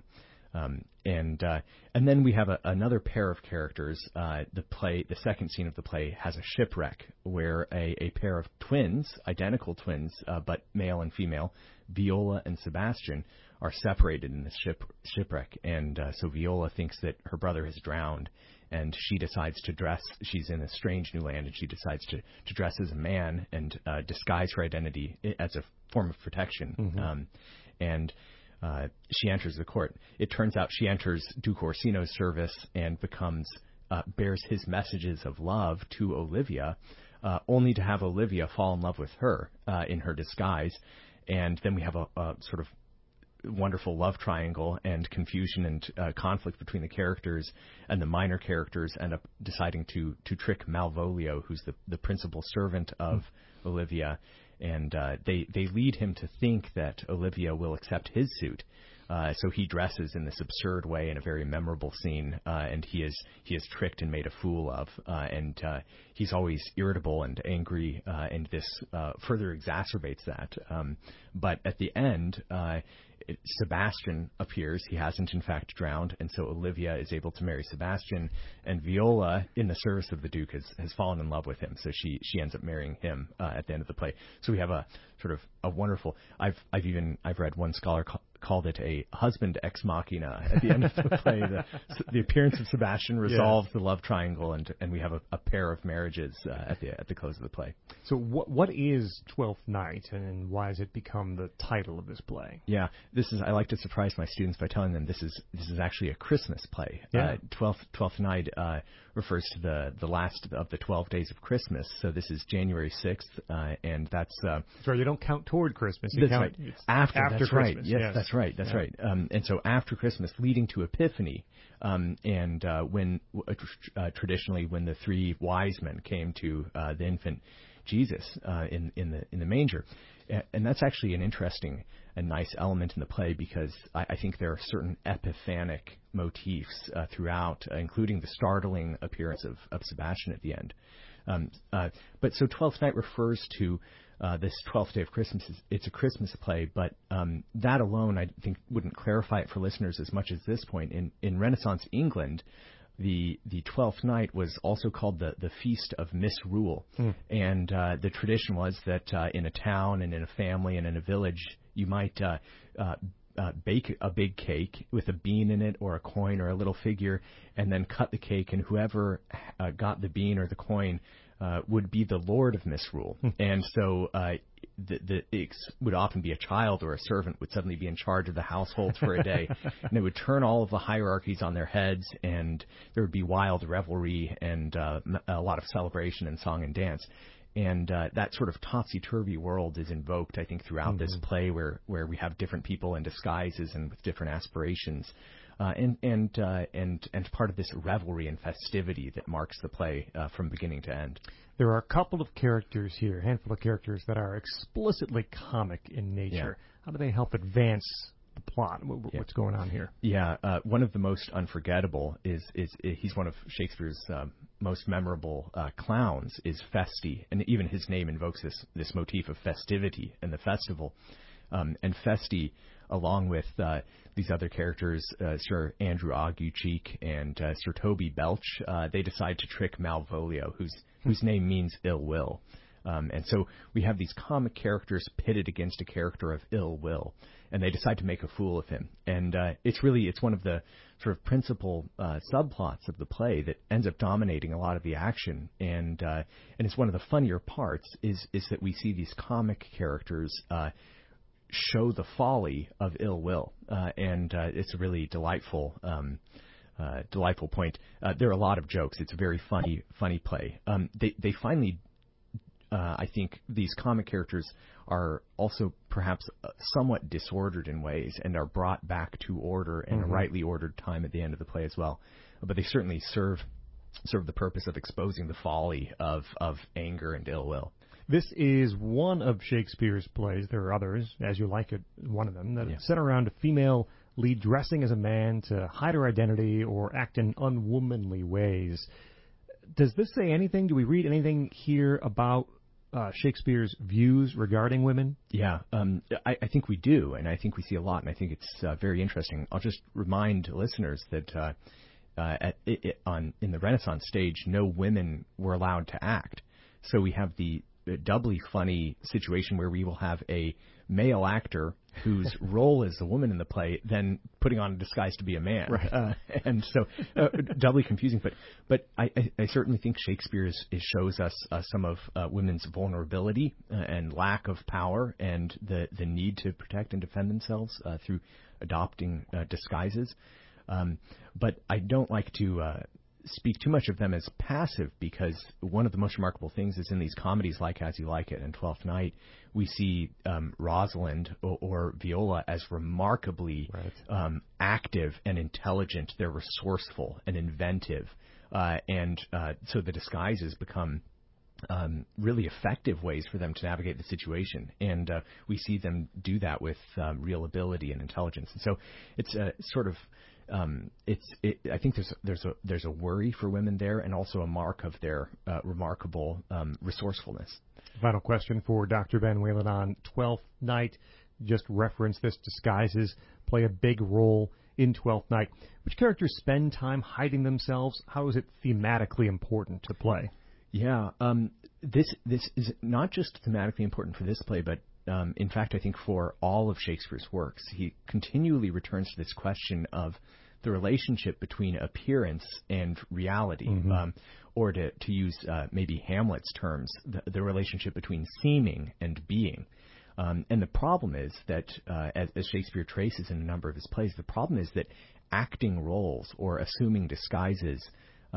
And then we have another pair of characters. The second scene of the play has a shipwreck where a pair of twins, identical twins, but male and female, Viola and Sebastian, are separated in this shipwreck. And so Viola thinks that her brother has drowned, and she decides to dress. She's in a strange new land, and she decides to dress as a man and disguise her identity as a form of protection. Mm-hmm. She enters the court. It turns out she enters Duke Orsino's service and bears his messages of love to Olivia, only to have Olivia fall in love with her in her disguise. And then we have a sort of wonderful love triangle and confusion and conflict between the characters, and the minor characters end up deciding to trick Malvolio, who's the principal servant of Olivia. And they lead him to think that Olivia will accept his suit. So he dresses in this absurd way in a very memorable scene, and he is tricked and made a fool of. And he's always irritable and angry, and this further exacerbates that. But at the end, Sebastian appears. He hasn't, in fact, drowned, and so Olivia is able to marry Sebastian, and Viola, in the service of the Duke, has fallen in love with him, so she ends up marrying him at the end of the play. So we have a sort of a wonderful. I've read one scholar called it a husband ex machina at the end of the play. The appearance of Sebastian resolves the love triangle, and we have a pair of marriages at the close of the play. So what is Twelfth Night, and why has it become the title of this play? Yeah, I like to surprise my students by telling them this is actually a Christmas play. Yeah. Twelfth Night refers to the last of the 12 days of Christmas. So this is January 6th, and that's sorry, you don't count toward Christmas. You count right. After that's Christmas. Right. Yes, that's right. That's right. And so after Christmas, leading to Epiphany, and when traditionally when the three wise men came to the infant Jesus in the manger. And that's actually an interesting and nice element in the play, because I think there are certain epiphanic motifs throughout, including the startling appearance of Sebastian at the end. But so Twelfth Night refers to this 12th day of Christmas. It's a Christmas play, but that alone, I think, wouldn't clarify it for listeners as much as this point. In Renaissance England, the 12th night was also called the Feast of Misrule. And the tradition was that in a town and in a family and in a village, you might bake a big cake with a bean in it or a coin or a little figure, and then cut the cake, and whoever got the bean or the coin would be the Lord of Misrule. And so it would often be a child or a servant would suddenly be in charge of the household for a day, and it would turn all of the hierarchies on their heads, and there would be wild revelry and a lot of celebration and song and dance. And that sort of topsy-turvy world is invoked, I think, throughout this play, where we have different people in disguises and with different aspirations, and part of this revelry and festivity that marks the play from beginning to end. There are a couple of characters here, a handful of characters that are explicitly comic in nature. Yeah. How do they help advance the plot? What's going on here? Yeah, one of the most unforgettable is he's one of Shakespeare's most memorable clowns is Feste, and even his name invokes this motif of festivity and the festival. And Feste, along with these other characters, Sir Andrew Aguecheek and Sir Toby Belch, they decide to trick Malvolio, who's whose name means ill will. And so we have these comic characters pitted against a character of ill will, and they decide to make a fool of him. And it's one of the sort of principal subplots of the play that ends up dominating a lot of the action. And it's one of the funnier parts is that we see these comic characters show the folly of ill will, and it's a really delightful point. There are a lot of jokes. It's a very funny play. They finally. I think these comic characters are also perhaps somewhat disordered in ways and are brought back to order in a rightly ordered time at the end of the play as well. But they certainly serve the purpose of exposing the folly of anger and ill will. This is one of Shakespeare's plays. There are others, As You Like It, one of them, that center around a female lead dressing as a man to hide her identity or act in unwomanly ways. Does this say anything? Do we read anything here about Shakespeare's views regarding women? Yeah, I think we do, and I think we see a lot, and I think it's very interesting. I'll just remind listeners that in the Renaissance stage, no women were allowed to act. So we have the doubly funny situation where we will have a male actor whose role is a woman in the play, then putting on a disguise to be a man. Right. And so doubly confusing. But I certainly think Shakespeare shows us some of women's vulnerability and lack of power and the need to protect and defend themselves through adopting disguises. But I don't like to speak too much of them as passive, because one of the most remarkable things is in these comedies like As You Like It and Twelfth Night, we see Rosalind or Viola as remarkably active and intelligent. They're resourceful and inventive. So the disguises become really effective ways for them to navigate the situation. And we see them do that with real ability and intelligence. And so it's sort of I think there's a worry for women there, and also a mark of their remarkable resourcefulness. Final question for Dr. Ben Whalen on Twelfth Night. Just reference this: disguises play a big role in Twelfth Night. Which characters spend time hiding themselves? How is it thematically important to play? Yeah, this is not just thematically important for this play, but in fact, I think for all of Shakespeare's works, he continually returns to this question of the relationship between appearance and reality, or to use maybe Hamlet's terms, the relationship between seeming and being. And the problem is that, as Shakespeare traces in a number of his plays, the problem is that acting roles or assuming disguises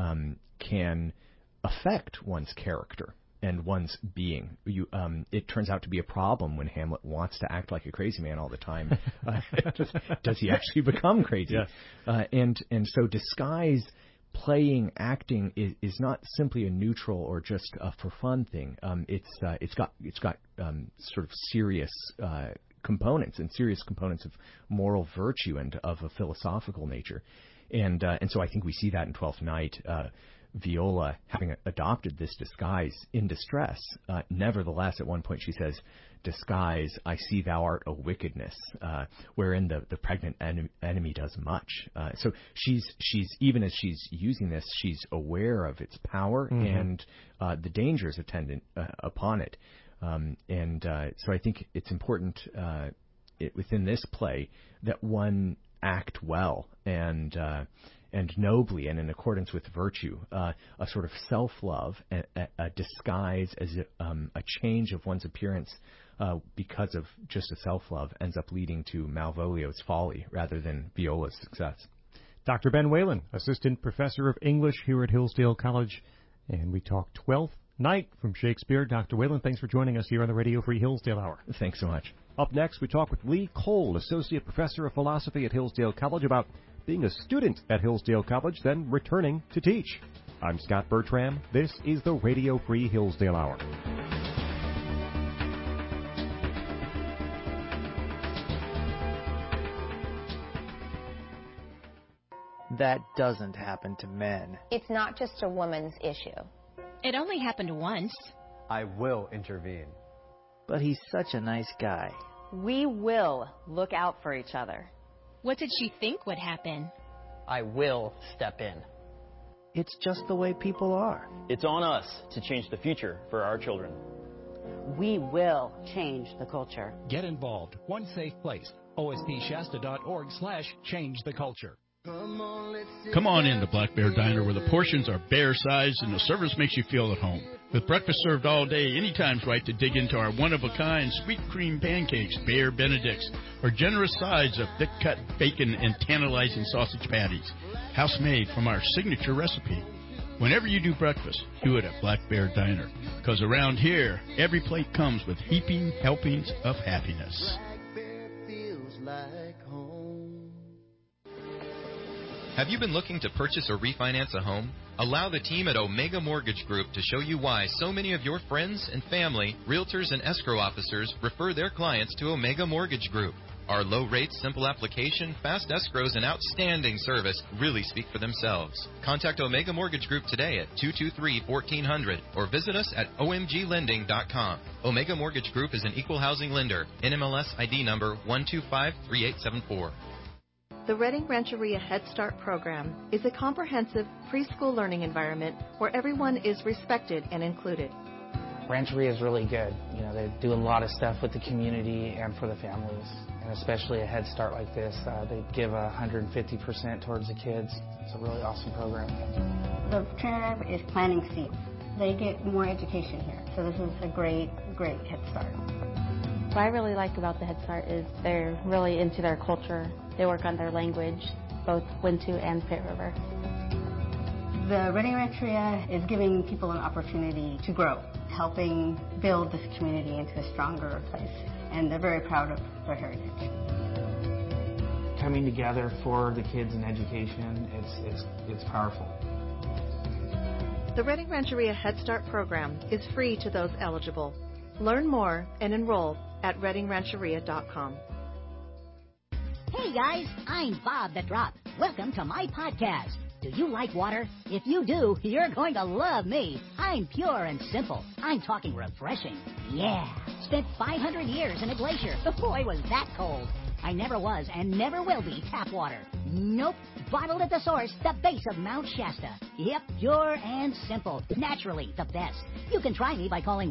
can affect one's character and one's being. It turns out to be a problem when Hamlet wants to act like a crazy man all the time. Does he actually become crazy? Yes. And so disguise, playing, acting is not simply a neutral or just a for fun thing. It's got sort of serious components of moral virtue and of a philosophical nature. And so I think we see that in Twelfth Night. Viola, having adopted this disguise in distress, nevertheless, at one point she says, "Disguise, I see thou art a wickedness," wherein the pregnant enemy does much. So she's even as she's using this, she's aware of its power and the dangers attendant upon it. So I think it's important within this play that one act well and nobly and in accordance with virtue, a sort of self-love, a disguise as a change of one's appearance because of just a self-love ends up leading to Malvolio's folly rather than Viola's success. Dr. Ben Whalen, Assistant Professor of English here at Hillsdale College, and we talked Twelfth Night from Shakespeare. Dr. Whalen, thanks for joining us here on the Radio Free Hillsdale Hour. Thanks so much. Up next, we talk with Lee Cole, Associate Professor of Philosophy at Hillsdale College, about being a student at Hillsdale College, then returning to teach. I'm Scott Bertram. This is the Radio Free Hillsdale Hour. That doesn't happen to men. It's not just a woman's issue. It only happened once. I will intervene. But he's such a nice guy. We will look out for each other. What did she think would happen? I will step in. It's just the way people are. It's on us to change the future for our children. We will change the culture. Get involved. One safe place. OSPShasta.org/change the culture. Come on in to Black Bear Diner, where the portions are bear-sized and the service makes you feel at home. With breakfast served all day, anytime's right to dig into our one-of-a-kind sweet cream pancakes, Bear Benedicts, or generous sides of thick-cut bacon and tantalizing sausage patties, house-made from our signature recipe. Whenever you do breakfast, do it at Black Bear Diner, because around here, every plate comes with heaping helpings of happiness. Have you been looking to purchase or refinance a home? Allow the team at Omega Mortgage Group to show you why so many of your friends and family, realtors and escrow officers refer their clients to Omega Mortgage Group. Our low rates, simple application, fast escrows, and outstanding service really speak for themselves. Contact Omega Mortgage Group today at 223-1400 or visit us at omglending.com. Omega Mortgage Group is an equal housing lender. NMLS ID number 1253874. The Redding Rancheria Head Start program is a comprehensive preschool learning environment where everyone is respected and included. Rancheria is really good. You know, they do a lot of stuff with the community and for the families, and especially a Head Start like this. They give 150% towards the kids. It's a really awesome program. The trainer is planting seeds. They get more education here, so this is a great Head Start. What I really like about the Head Start is they're really into their culture. They work on their language, both Wintu and Pit River. The Redding Rancheria is giving people an opportunity to grow, helping build this community into a stronger place, and they're very proud of their heritage. Coming together for the kids in education, it's powerful. The Redding Rancheria Head Start program is free to those eligible. Learn more and enroll at reddingrancheria.com. Hey guys, I'm Bob the Drop. Welcome to my podcast. Do you like water? If you do, you're going to love me. I'm pure and simple. I'm talking refreshing. Yeah. Spent 500 years in a glacier. Boy, was that cold. I never was and never will be tap water. Nope. Bottled at the source, the base of Mount Shasta. Yep, pure and simple. Naturally, the best. You can try me by calling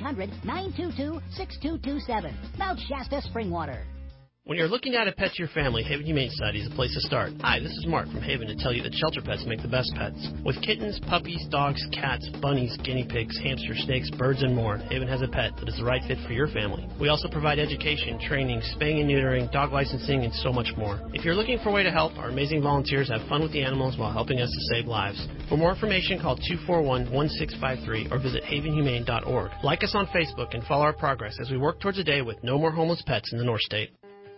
1-800-922-6227. Mount Shasta Spring Water. When you're looking at a pet to your family, Haven Humane Society is a place to start. Hi, this is Mark from Haven to tell you that shelter pets make the best pets. With kittens, puppies, dogs, cats, bunnies, guinea pigs, hamsters, snakes, birds, and more, Haven has a pet that is the right fit for your family. We also provide education, training, spaying and neutering, dog licensing, and so much more. If you're looking for a way to help, our amazing volunteers have fun with the animals while helping us to save lives. For more information, call 241-1653 or visit havenhumane.org. Like us on Facebook and follow our progress as we work towards a day with no more homeless pets in the North State.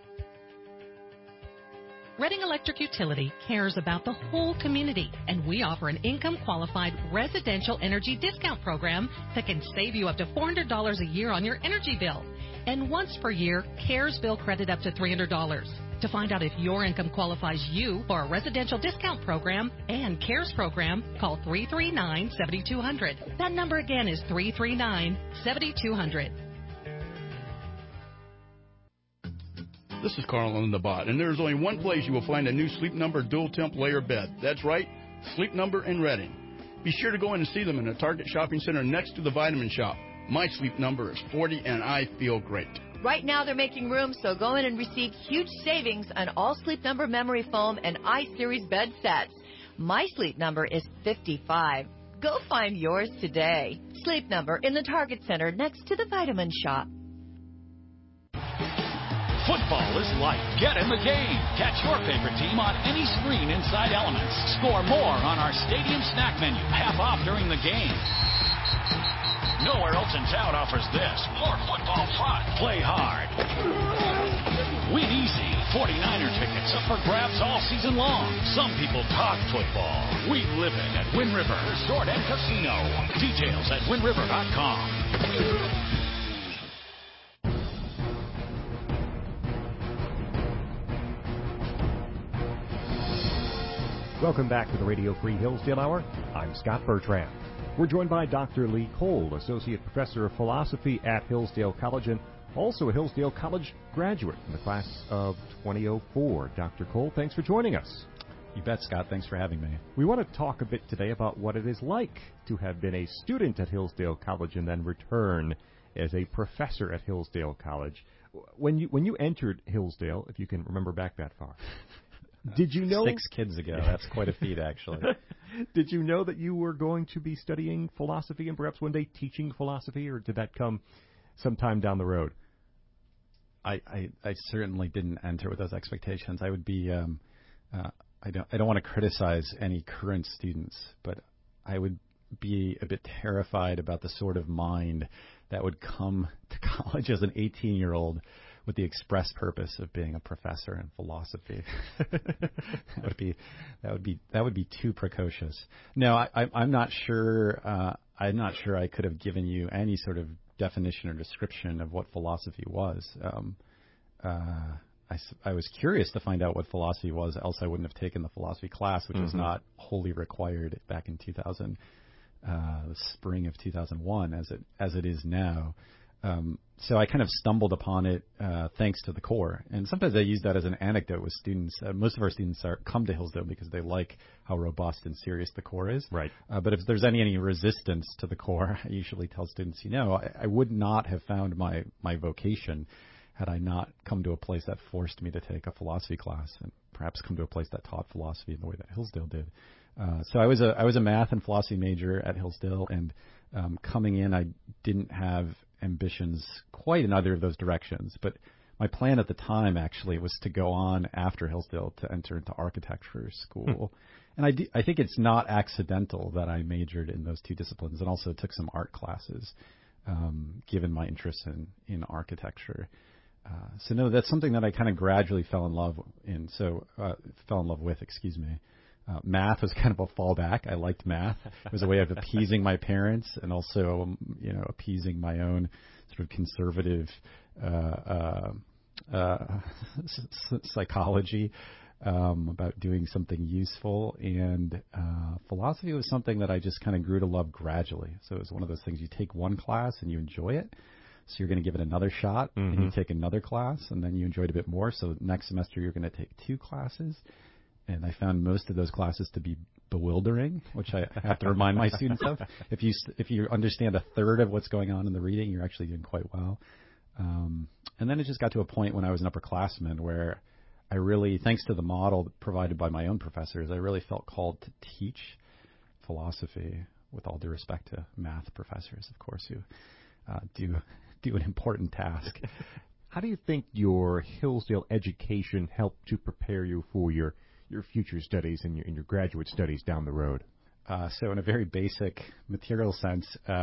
Redding Electric Utility cares about the whole community, and we offer an income-qualified residential energy discount program that can save you up to $400 a year on your energy bill. And once per year, CARES bill credit up to $300. To find out if your income qualifies you for a residential discount program and CARES program, call 339-7200. That number again is 339-7200. This is Carl on the Bot, and there's only one place you will find a new Sleep Number dual temp layer bed. That's right, Sleep Number in Redding. Be sure to go in and see them in the Target Shopping Center next to the Vitamin Shop. My Sleep Number is 40, and I feel great. Right now they're making room, so go in and receive huge savings on all Sleep Number memory foam and I-Series bed sets. My Sleep Number is 55. Go find yours today. Sleep Number in the Target Center next to the Vitamin Shop. Football is life. Get in the game. Catch your favorite team on any screen inside Elements. Score more on our stadium snack menu. Half off during the game. Nowhere else in town offers this. More football fun. Play hard. Win easy. 49er tickets up for grabs all season long. Some people talk football. We live it at Wind River Resort and Casino. Details at windriver.com. Welcome back to the Radio Free Hillsdale Hour. I'm Scott Bertrand. We're joined by Dr. Lee Cole, Associate Professor of Philosophy at Hillsdale College and also a Hillsdale College graduate in the class of 2004. Dr. Cole, thanks for joining us. You bet, Scott. Thanks for having me. We want to talk a bit today about what it is like to have been a student at Hillsdale College and then return as a professor at Hillsdale College. When you entered Hillsdale, if you can remember back that far, did you know 6 kids ago? That's quite a feat, actually. Did you know that you were going to be studying philosophy and perhaps one day teaching philosophy, or did that come sometime down the road? I certainly didn't enter with those expectations. I would be I don't want to criticize any current students, but I would be a bit terrified about the sort of mind that would come to college as an 18-year-old with the express purpose of being a professor in philosophy. that would be too precocious. No, I'm not sure. I'm not sure I could have given you any sort of definition or description of what philosophy was. I was curious to find out what philosophy was, else I wouldn't have taken the philosophy class, which was not wholly required back in the spring of 2001, as it is now. So I kind of stumbled upon it thanks to the core. And sometimes I use that as an anecdote with students. Most of our students come to Hillsdale because they like how robust and serious the core is. Right. But if there's any resistance to the core, I usually tell students, I would not have found my vocation had I not come to a place that forced me to take a philosophy class, and perhaps come to a place that taught philosophy in the way that Hillsdale did. So I was a math and philosophy major at Hillsdale, and coming in, I didn't have ambitions quite in either of those directions. But my plan at the time actually was to go on after Hillsdale to enter into architecture school. And I think it's not accidental that I majored in those two disciplines and also took some art classes, given my interest in architecture. So no, that's something that I kind of gradually fell in love with. Math was kind of a fallback. I liked math. It was a way of appeasing my parents and also, appeasing my own sort of conservative psychology about doing something useful. And philosophy was something that I just kind of grew to love gradually. So it was one of those things, you take one class and you enjoy it. So you're going to give it another shot, and you take another class, and then you enjoy it a bit more. So next semester you're going to take 2 classes. And I found most of those classes to be bewildering, which I have to remind my students of. If you understand a third of what's going on in the reading, you're actually doing quite well. And then it just got to a point when I was an upperclassman where I really, thanks to the model provided by my own professors, I really felt called to teach philosophy, with all due respect to math professors, of course, who do an important task. How do you think your Hillsdale education helped to prepare you for your future studies and your graduate studies down the road? So in a very basic material sense,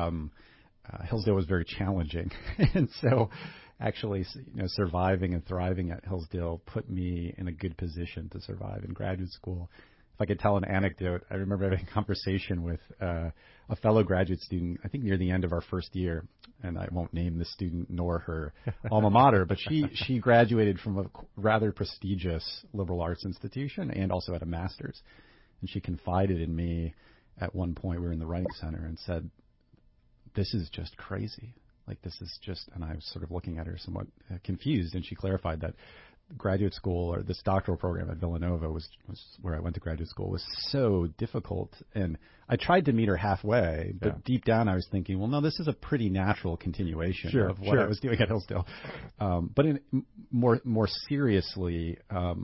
Hillsdale was very challenging. And so actually, surviving and thriving at Hillsdale put me in a good position to survive in graduate school. If I could tell an anecdote, I remember having a conversation with a fellow graduate student, I think near the end of our first year, and I won't name the student nor her alma mater, but she graduated from a rather prestigious liberal arts institution and also had a master's. And she confided in me at one point, we were in the Writing Center, and said, "This is just crazy. Like, this is just," and I was sort of looking at her somewhat confused, and she clarified that graduate school, or this doctoral program at Villanova was where I went to graduate school, was so difficult. And I tried to meet her halfway, but deep down I was thinking, well, no, this is a pretty natural continuation of what I was doing at Hillsdale. But more seriously,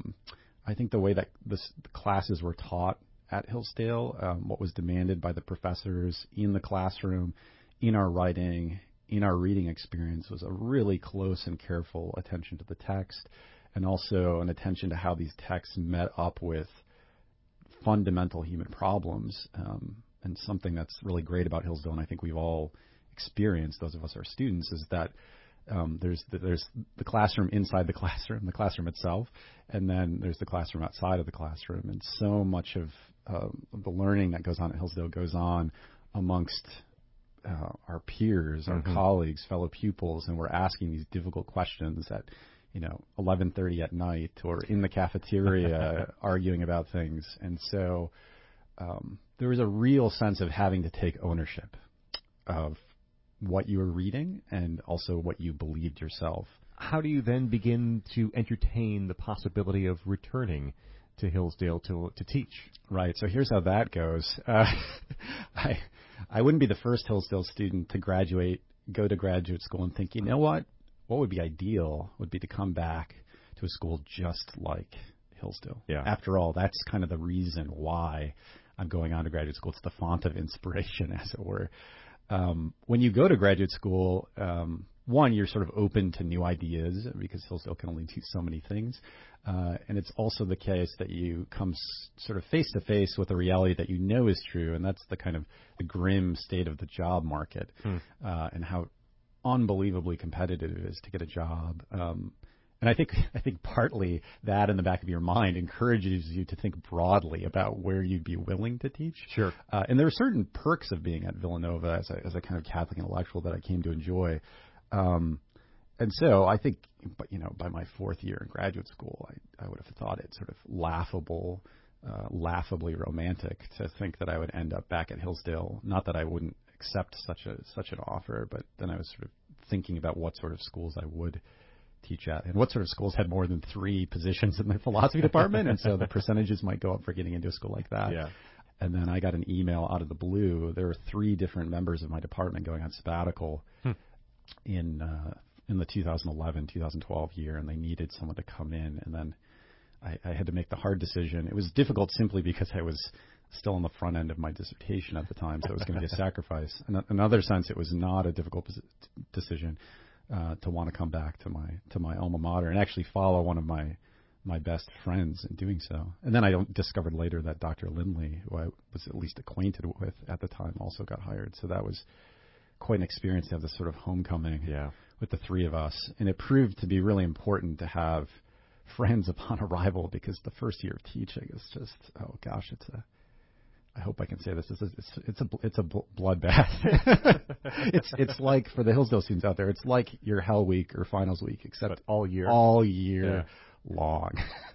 I think the way that the classes were taught at Hillsdale, what was demanded by the professors in the classroom, in our writing, in our reading experience, was a really close and careful attention to the text, and also an attention to how these texts met up with fundamental human problems. And something that's really great about Hillsdale, and I think we've all experienced, those of us who are students, is that there's the classroom inside the classroom itself, and then there's the classroom outside of the classroom. And so much of the learning that goes on at Hillsdale goes on amongst our peers, our colleagues, fellow pupils, and we're asking these difficult questions at 11:30 at night, or in the cafeteria arguing about things. And so there was a real sense of having to take ownership of what you were reading and also what you believed yourself. How do you then begin to entertain the possibility of returning to Hillsdale to teach. Right. So here's how that goes. I wouldn't be the first Hillsdale student to go to graduate school and think, you know what would be ideal would be to come back to a school just like Hillsdale. Yeah. After all, that's kind of the reason why I'm going on to graduate school. It's the font of inspiration, as it were. When you go to graduate school, one, you're sort of open to new ideas because Hillsdale can only do so many things. And it's also the case that you come sort of face to face with a reality that you know is true, and that's the kind of the grim state of the job market and how unbelievably competitive it is to get a job. And I think partly that in the back of your mind encourages you to think broadly about where you'd be willing to teach. Sure. And there are certain perks of being at Villanova as a kind of Catholic intellectual that I came to enjoy. And so I think, by my fourth year in graduate school, I would have thought it sort of laughably romantic to think that I would end up back at Hillsdale. Not that I wouldn't accept such an offer, but then I was sort of thinking about what sort of schools I would teach at and what sort of schools had more than 3 positions in the philosophy department. And so the percentages might go up for getting into a school like that. Yeah. And then I got an email out of the blue. There were 3 different members of my department going on sabbatical in the 2011-2012 year, and they needed someone to come in. And then I had to make the hard decision. It was difficult simply because I was still on the front end of my dissertation at the time, so it was going to be a sacrifice. In another sense, it was not a difficult decision to want to come back to my alma mater and actually follow one of my best friends in doing so. And then I discovered later that Dr. Lindley, who I was at least acquainted with at the time, also got hired. So that was quite an experience to have this sort of homecoming with the 3 of us. And it proved to be really important to have friends upon arrival because the first year of teaching is just, oh gosh, I hope I can say this. It's a bloodbath. It's like, for the Hillsdale students out there, it's like your Hell Week or Finals Week, except all year long.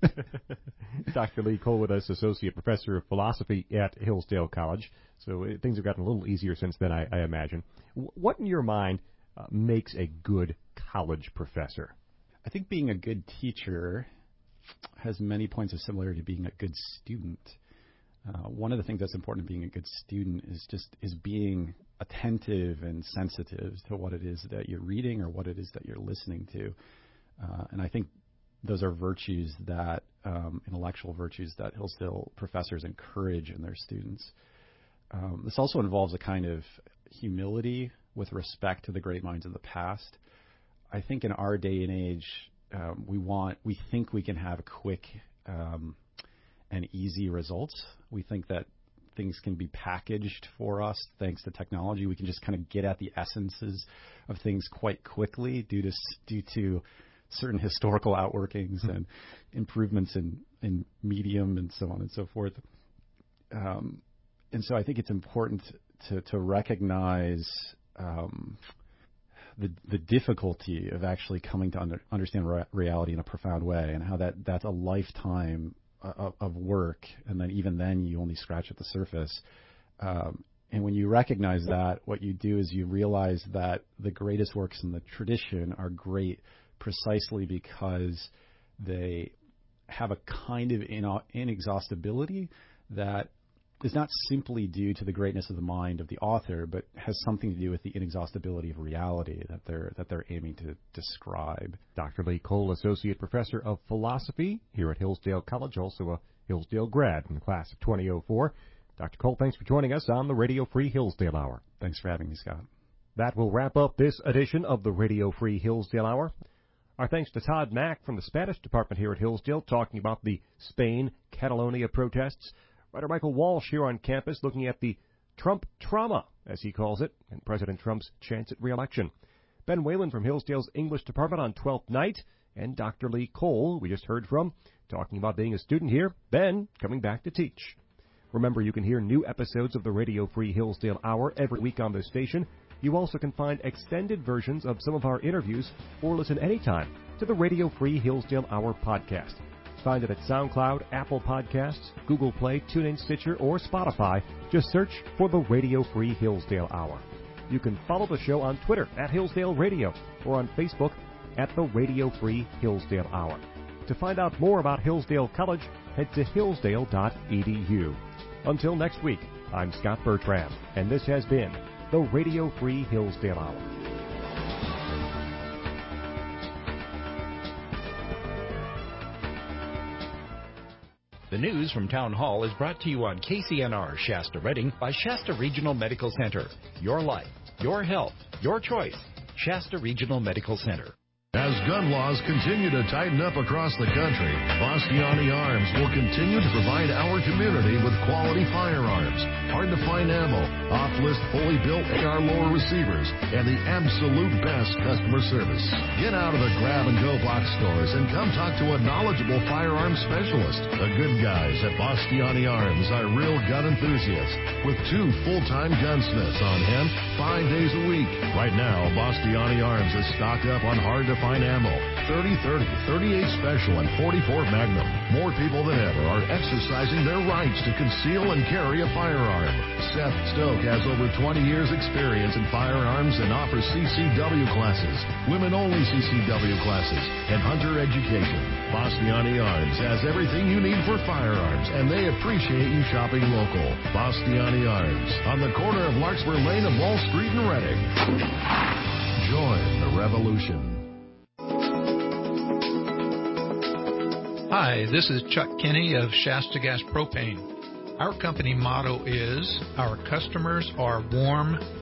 Dr. Lee Cole with us, Associate Professor of Philosophy at Hillsdale College. So things have gotten a little easier since then, I imagine. What in your mind makes a good college professor? I think being a good teacher has many points of similarity to being a good student. One of the things that's important in being a good student is being attentive and sensitive to what it is that you're reading or what it is that you're listening to. And I think those are virtues that, intellectual virtues that Hillsdale professors encourage in their students. This also involves a kind of humility with respect to the great minds of the past. I think in our day and age, we think we can have quick and easy results. We think that things can be packaged for us thanks to technology. We can just kind of get at the essences of things quite quickly due to certain historical outworkings and improvements in medium and so on and so forth. And so I think it's important to recognize the difficulty of actually coming to understand reality in a profound way, and how that's a lifetime of work, and then even then you only scratch at the surface. And when you recognize that, what you do is you realize that the greatest works in the tradition are great precisely because they have a kind of inexhaustibility that is not simply due to the greatness of the mind of the author, but has something to do with the inexhaustibility of reality that they're aiming to describe. Dr. Lee Cole, Associate Professor of Philosophy here at Hillsdale College, also a Hillsdale grad in the class of 2004. Dr. Cole, thanks for joining us on the Radio Free Hillsdale Hour. Thanks for having me, Scott. That will wrap up this edition of the Radio Free Hillsdale Hour. Our thanks to Todd Mack from the Spanish Department here at Hillsdale, talking about the Spain-Catalonia protests. Writer Michael Walsh here on campus looking at the Trump trauma, as he calls it, and President Trump's chance at re-election. Ben Whalen from Hillsdale's English Department on 12th Night, and Dr. Lee Cole, we just heard from, talking about being a student here, Ben coming back to teach. Remember, you can hear new episodes of the Radio Free Hillsdale Hour every week on this station. You also can find extended versions of some of our interviews or listen anytime to the Radio Free Hillsdale Hour podcast. Find it at SoundCloud, Apple Podcasts, Google Play, TuneIn, Stitcher, or Spotify. Just search for the Radio Free Hillsdale Hour. You can follow the show on Twitter at Hillsdale Radio or on Facebook at the Radio Free Hillsdale Hour. To find out more about Hillsdale College, head to hillsdale.edu. Until next week, I'm Scott Bertram, and this has been the Radio Free Hillsdale Hour. The news from Town Hall is brought to you on KCNR Shasta Redding by Shasta Regional Medical Center. Your life, your health, your choice. Shasta Regional Medical Center. As gun laws continue to tighten up across the country, Bastiani Arms will continue to provide our community with quality firearms, hard-to-find ammo, off-list fully built AR lower receivers, and the absolute best customer service. Get out of the grab-and-go box stores and come talk to a knowledgeable firearms specialist. The good guys at Bastiani Arms are real gun enthusiasts with 2 full-time gunsmiths on hand 5 days a week. Right now, Bastiani Arms is stocked up on hard-to-find ammo, 30-30, 38 Special, and 44 Magnum. More people than ever are exercising their rights to conceal and carry a firearm. Seth Stoke has over 20 years experience in firearms and offers CCW classes, women-only CCW classes, and hunter education. Bastiani Arms has everything you need for firearms, and they appreciate you shopping local. Bastiani Arms, on the corner of Larkspur Lane and Wall Street in Reading. Join the revolution. Hi, this is Chuck Kinney of Shasta Gas Propane. Our company motto is, our customers are warm,